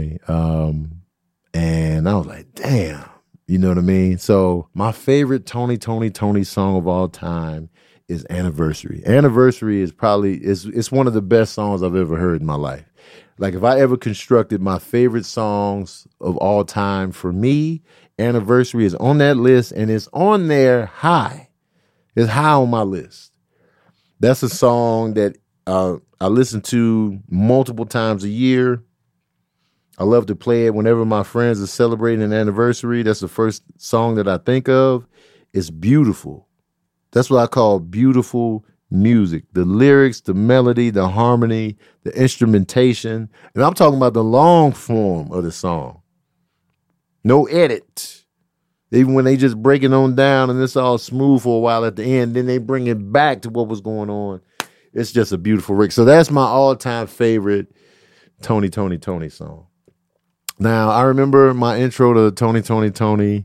And I was like, damn, you know what I mean? So my favorite Tony song of all time is Anniversary. Anniversary is probably, it's one of the best songs I've ever heard in my life. Like, if I ever constructed my favorite songs of all time, for me, Anniversary is on that list, and it's on there high. It's high on my list. That's a song that I listen to multiple times a year. I love to play it whenever my friends are celebrating an anniversary. That's the first song that I think of. It's beautiful. That's what I call beautiful music. The lyrics, the melody, the harmony, the instrumentation. And I'm talking about the long form of the song. No edit. Even when they just break it on down and it's all smooth for a while at the end, then they bring it back to what was going on. It's just a beautiful record. So that's my all-time favorite Tony song. Now, I remember my intro to Tony.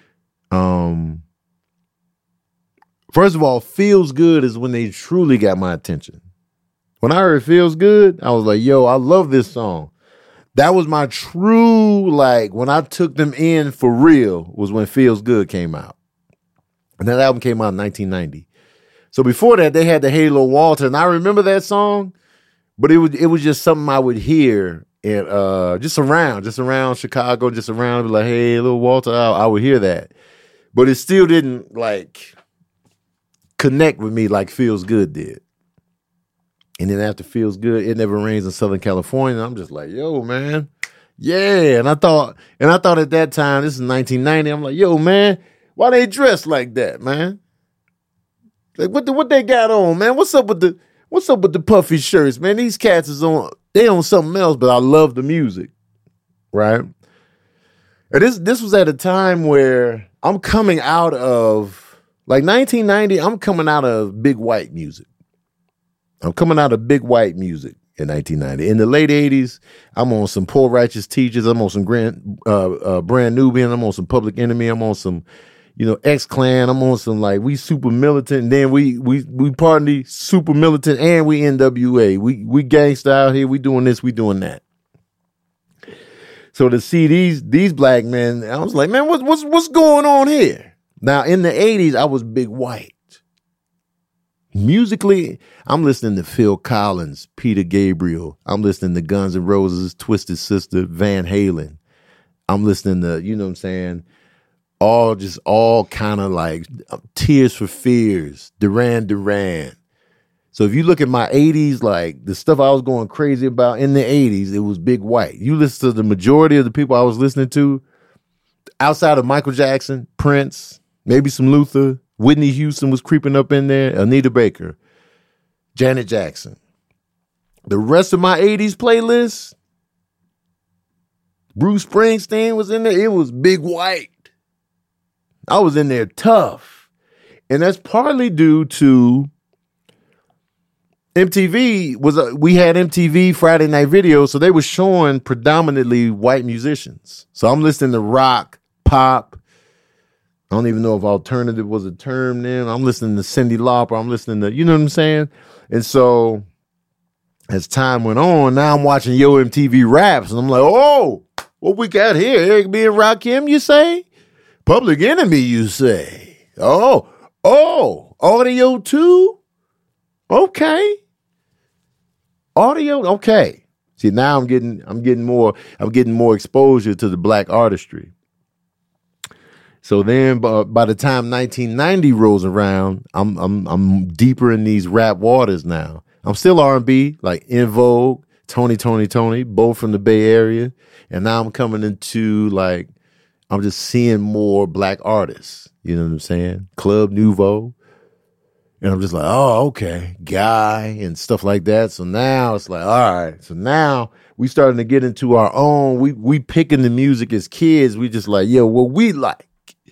First of all, Feels Good is when they truly got my attention. When I heard Feels Good, I was like, yo, I love this song. That was my true, like, when I took them in for real was when Feels Good came out. And that album came out in 1990. So before that, they had the Halo Walter, and I remember that song, but it was just something I would hear and just around Chicago, just around, like, hey, little Walter, I would hear that. But it still didn't, like, connect with me like Feels Good did. And then after Feels Good, It Never Rains in Southern California. I'm just like, yo, man. Yeah. And I thought at that time, this is 1990, I'm like, yo, man, why they dressed like that, man? Like, what they got on, man? What's up with the puffy shirts, man? These cats they on something else, but I love the music. Right? And this was at a time where I'm coming out of, like 1990, I'm coming out of big white music. I'm coming out of big white music in 1990. In the late 80s, I'm on some Poor Righteous Teachers. I'm on some Brand Nubian. I'm on some Public Enemy. I'm on some, X-Clan. I'm on some, like, we super militant. And then we party super militant and we NWA. We gangsta out here. We doing this, we doing that. So to see these black men, I was like, man, what's going on here? Now, in the 80s, I was big white. Musically, I'm listening to Phil Collins, Peter Gabriel. I'm listening to Guns N' Roses, Twisted Sister, Van Halen. I'm listening to, you know what I'm saying, all kind of like Tears for Fears, Duran. So if you look at my 80s, like the stuff I was going crazy about in the 80s, it was big white. You listen to the majority of the people I was listening to, outside of Michael Jackson, Prince, maybe some Luther, Whitney Houston was creeping up in there, Anita Baker, Janet Jackson. The rest of my 80s playlist, Bruce Springsteen was in there. It was big white. I was in there tough. And that's partly due to MTV. We had MTV Friday Night Video, so they were showing predominantly white musicians. So I'm listening to rock, pop. I don't even know if alternative was a term then. I'm listening to Cyndi Lauper. I'm listening to, you know what I'm saying? And so as time went on, now I'm watching Yo MTV Raps, and I'm like, oh, what we got here? Eric B. and Rakim, you say? Public Enemy, you say? Oh, Audio 2? Okay. Audio, okay. See, now I'm getting more exposure to the black artistry. So then, by the time 1990 rolls around, I'm deeper in these rap waters now. I'm still R&B, like In Vogue, Tony, both from the Bay Area, and now I'm coming into, like, I'm just seeing more black artists. You know what I'm saying? Club Nouveau, and I'm just like, oh, okay, Guy and stuff like that. So now it's like, all right. So now we starting to get into our own. We picking the music as kids. We just like, yo, what we like.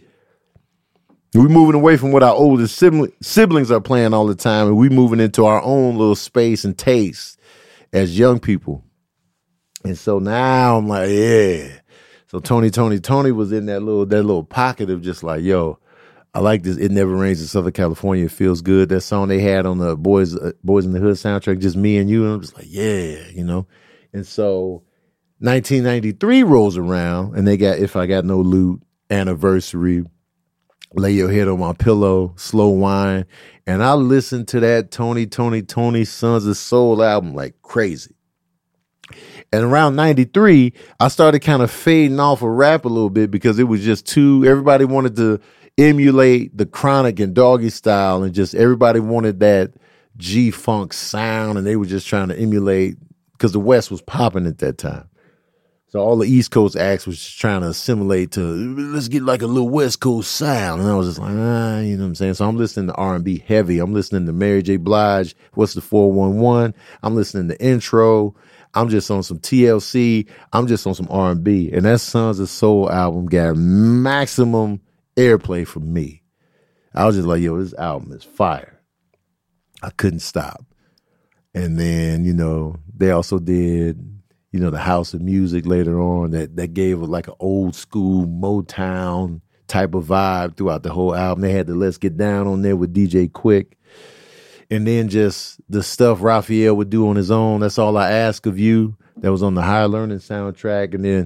We're moving away from what our oldest siblings are playing all the time, and we're moving into our own little space and taste as young people. And so now I'm like, yeah. So Tony was in that little pocket of just like, yo, I like this. It Never Rains in Southern California. It Feels Good. That song they had on the Boys in the Hood soundtrack, Just Me and You. And I'm just like, yeah, And so 1993 rolls around, and they got If I Got No Loot, Anniversary, Lay Your Head on My Pillow, Slow Wine. And I listened to that Tony Sons of Soul album like crazy. And around 93, I started kind of fading off of rap a little bit because it was just everybody wanted to emulate the Chronic and Doggy Style, and just everybody wanted that G-Funk sound, and they were just trying to emulate because the West was popping at that time. So all the East Coast acts was just trying to assimilate to, let's get like a little West Coast sound. And I was just like, you know what I'm saying? So I'm listening to R&B heavy. I'm listening to Mary J. Blige, What's the 411? I'm listening to Intro. I'm just on some TLC. I'm just on some R&B. And that Sons of Soul album got maximum airplay from me. I was just like, yo, this album is fire. I couldn't stop. And then, you know, they also did, you know, the House of Music later on that gave it like an old school Motown type of vibe throughout the whole album. They had the Let's Get Down on there with DJ Quick. And then just the stuff Raphael would do on his own. That's All I Ask of You. That was on the Higher Learning soundtrack. And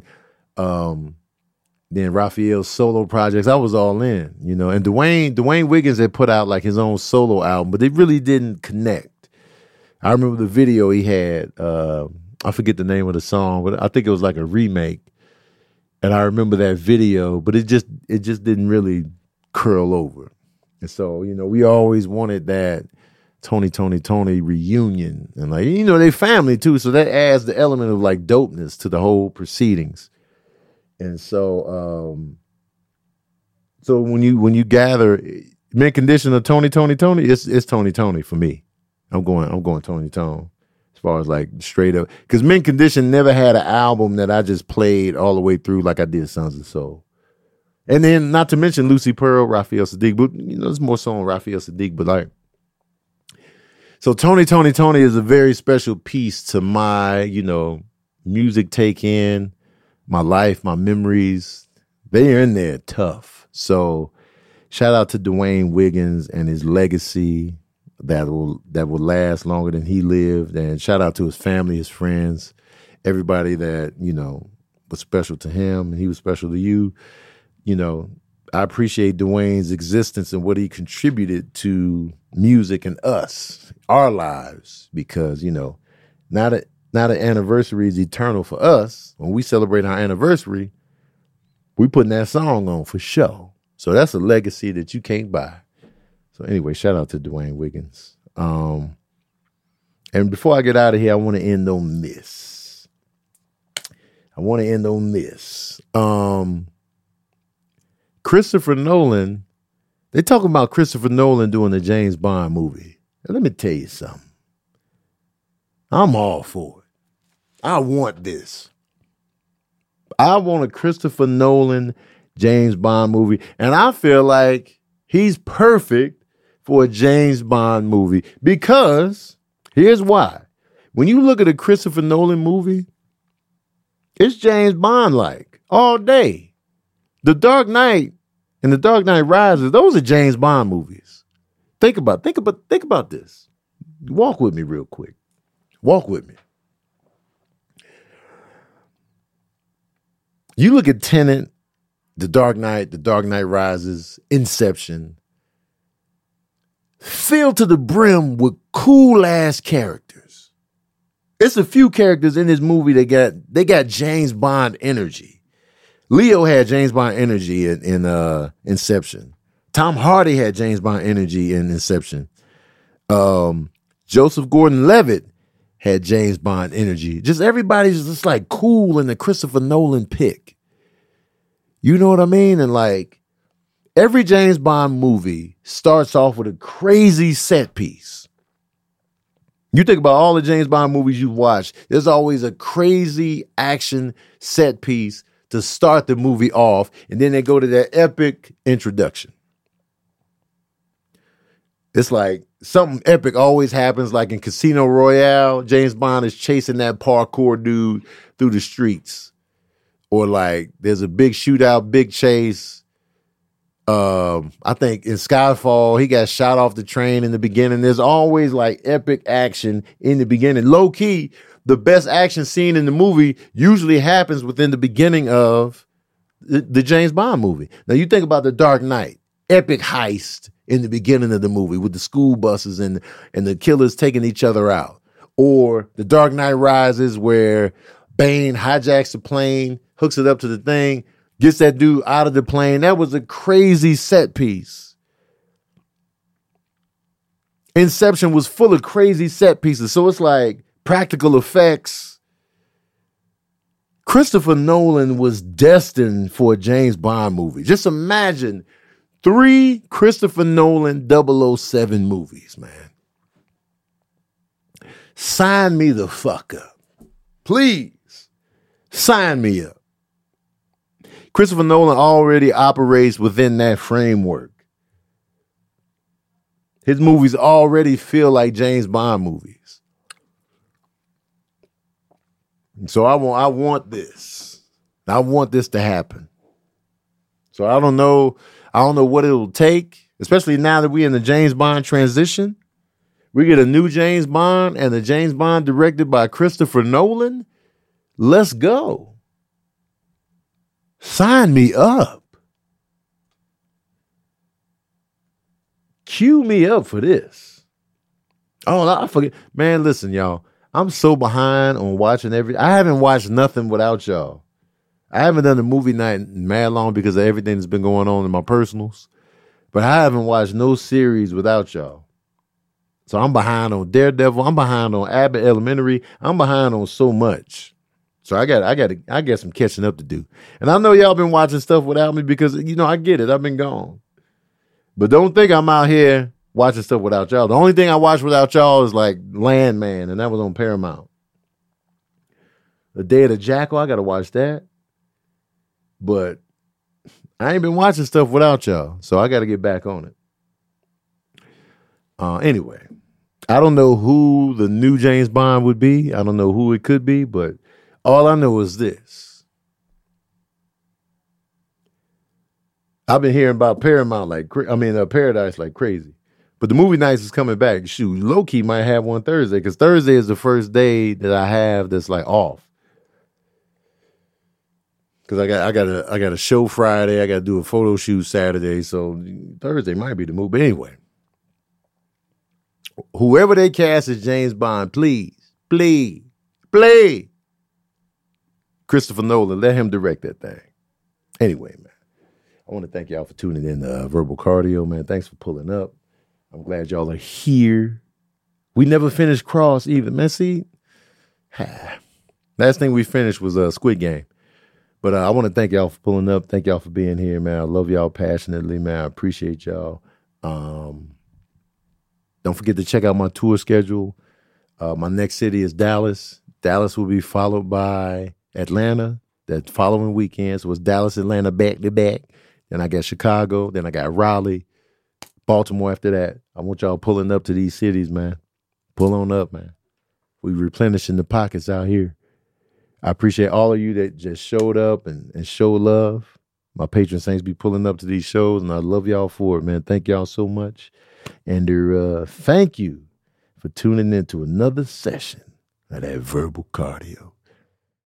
then Raphael's solo projects. I was all in, you know. And Dwayne Wiggins had put out like his own solo album, but they really didn't connect. I remember the video he had. I forget the name of the song, but I think it was like a remake. And I remember that video, but it just didn't really curl over. And so, you know, we always wanted that Tony reunion. And like, you know, they family too. So that adds the element of like dopeness to the whole proceedings. And so, so when you gather Mint Condition of Tony, it's Tony for me. I'm going Tony Tone as far as like straight up, because Mint Condition never had an album that I just played all the way through like I did Sons of Soul. And then not to mention Lucy Pearl, Raphael Sadiq, but you know, there's more so on Raphael Sadiq, but like, so Tony is a very special piece to my, you know, music take in, my life, my memories. They are in there tough. So shout out to Dwayne Wiggins and his legacy that will last longer than he lived. And shout out to his family, his friends, everybody that, you know, was special to him and he was special to you. You know, I appreciate Dwayne's existence and what he contributed to music and us, our lives, because, you know, now that anniversary is eternal for us. When we celebrate our anniversary, we putting that song on for sure. So that's a legacy that you can't buy. So anyway, shout out to Dwayne Wiggins. And before I get out of here, I want to end on this. Christopher Nolan, they talking about Christopher Nolan doing the James Bond movie. Now, let me tell you something. I'm all for it. I want this. I want a Christopher Nolan James Bond movie. And I feel like he's perfect for a James Bond movie because here's why. When you look at a Christopher Nolan movie, it's James Bond-like all day. The Dark Knight and The Dark Knight Rises, those are James Bond movies. Think about this. Walk with me real quick. Walk with me. You look at Tenet, The Dark Knight Rises, Inception, filled to the brim with cool-ass characters. It's a few characters in this movie they got James Bond energy. Leo had James Bond energy in Inception. Tom Hardy had James Bond energy in Inception. Joseph Gordon-Levitt had James Bond energy. Just everybody's just like cool in the Christopher Nolan pick. You know what I mean? And like every James Bond movie starts off with a crazy set piece. You think about all the James Bond movies you watch, there's always a crazy action set piece to start the movie off, and then they go to that epic introduction. It's like something epic always happens, like in Casino Royale, James Bond is chasing that parkour dude through the streets. Or like there's a big shootout, big chase. I think in Skyfall, he got shot off the train in the beginning. There's always like epic action in the beginning. Low key, the best action scene in the movie usually happens within the beginning of the James Bond movie. Now you think about The Dark Knight, epic heist in the beginning of the movie with the school buses and the killers taking each other out. Or The Dark Knight Rises where Bane hijacks the plane, hooks it up to the thing, gets that dude out of the plane. That was a crazy set piece. Inception was full of crazy set pieces. So it's like practical effects, Christopher Nolan was destined for a James Bond movie. Just imagine 3 Christopher Nolan 007 movies, man. Sign me the fuck up. Please, sign me up. Christopher Nolan already operates within that framework. His movies already feel like James Bond movies. So I want this. I want this to happen. So I don't know what it'll take, especially now that we're in the James Bond transition. We get a new James Bond and a James Bond directed by Christopher Nolan. Let's go. Sign me up. Cue me up for this. Oh, I forget. Man, listen, y'all. I'm so behind on watching I haven't watched nothing without y'all. I haven't done a movie night in mad long because of everything that's been going on in my personals. But I haven't watched no series without y'all. So I'm behind on Daredevil. I'm behind on Abbott Elementary. I'm behind on so much. So I got some catching up to do. And I know y'all been watching stuff without me because, I get it. I've been gone. But don't think I'm out here watching stuff without y'all. The only thing I watch without y'all is like Landman, and that was on Paramount. The Day of the Jackal, I got to watch that. But I ain't been watching stuff without y'all, so I got to get back on it. Anyway, I don't know who the new James Bond would be. I don't know who it could be, but all I know is this. I've been hearing about Paramount Paradise like crazy. But the movie nights is coming back. Shoot, low-key might have one Thursday because Thursday is the first day that I have that's like off. Because I got a show Friday. I got to do a photo shoot Saturday. So Thursday might be the move. But anyway, whoever they cast as James Bond, please, Christopher Nolan, let him direct that thing. Anyway, man, I want to thank y'all for tuning in to Verbal Cardio, man. Thanks for pulling up. I'm glad y'all are here. We never finished Cross either, man. See, last thing we finished was Squid Game. But I want to thank y'all for pulling up. Thank y'all for being here, man. I love y'all passionately, man. I appreciate y'all. Don't forget to check out my tour schedule. My next city is Dallas. Dallas will be followed by Atlanta that following weekend. So it's Dallas, Atlanta, back to back. Then I got Chicago. Then I got Raleigh, Baltimore after that. I want y'all pulling up to these cities, man. Pull on up, man. We replenishing the pockets out here. I appreciate all of you that just showed up and show love. My patron saints be pulling up to these shows, and I love y'all for it, man. Thank y'all so much. And thank you for tuning in to another session of that Verbal Cardio.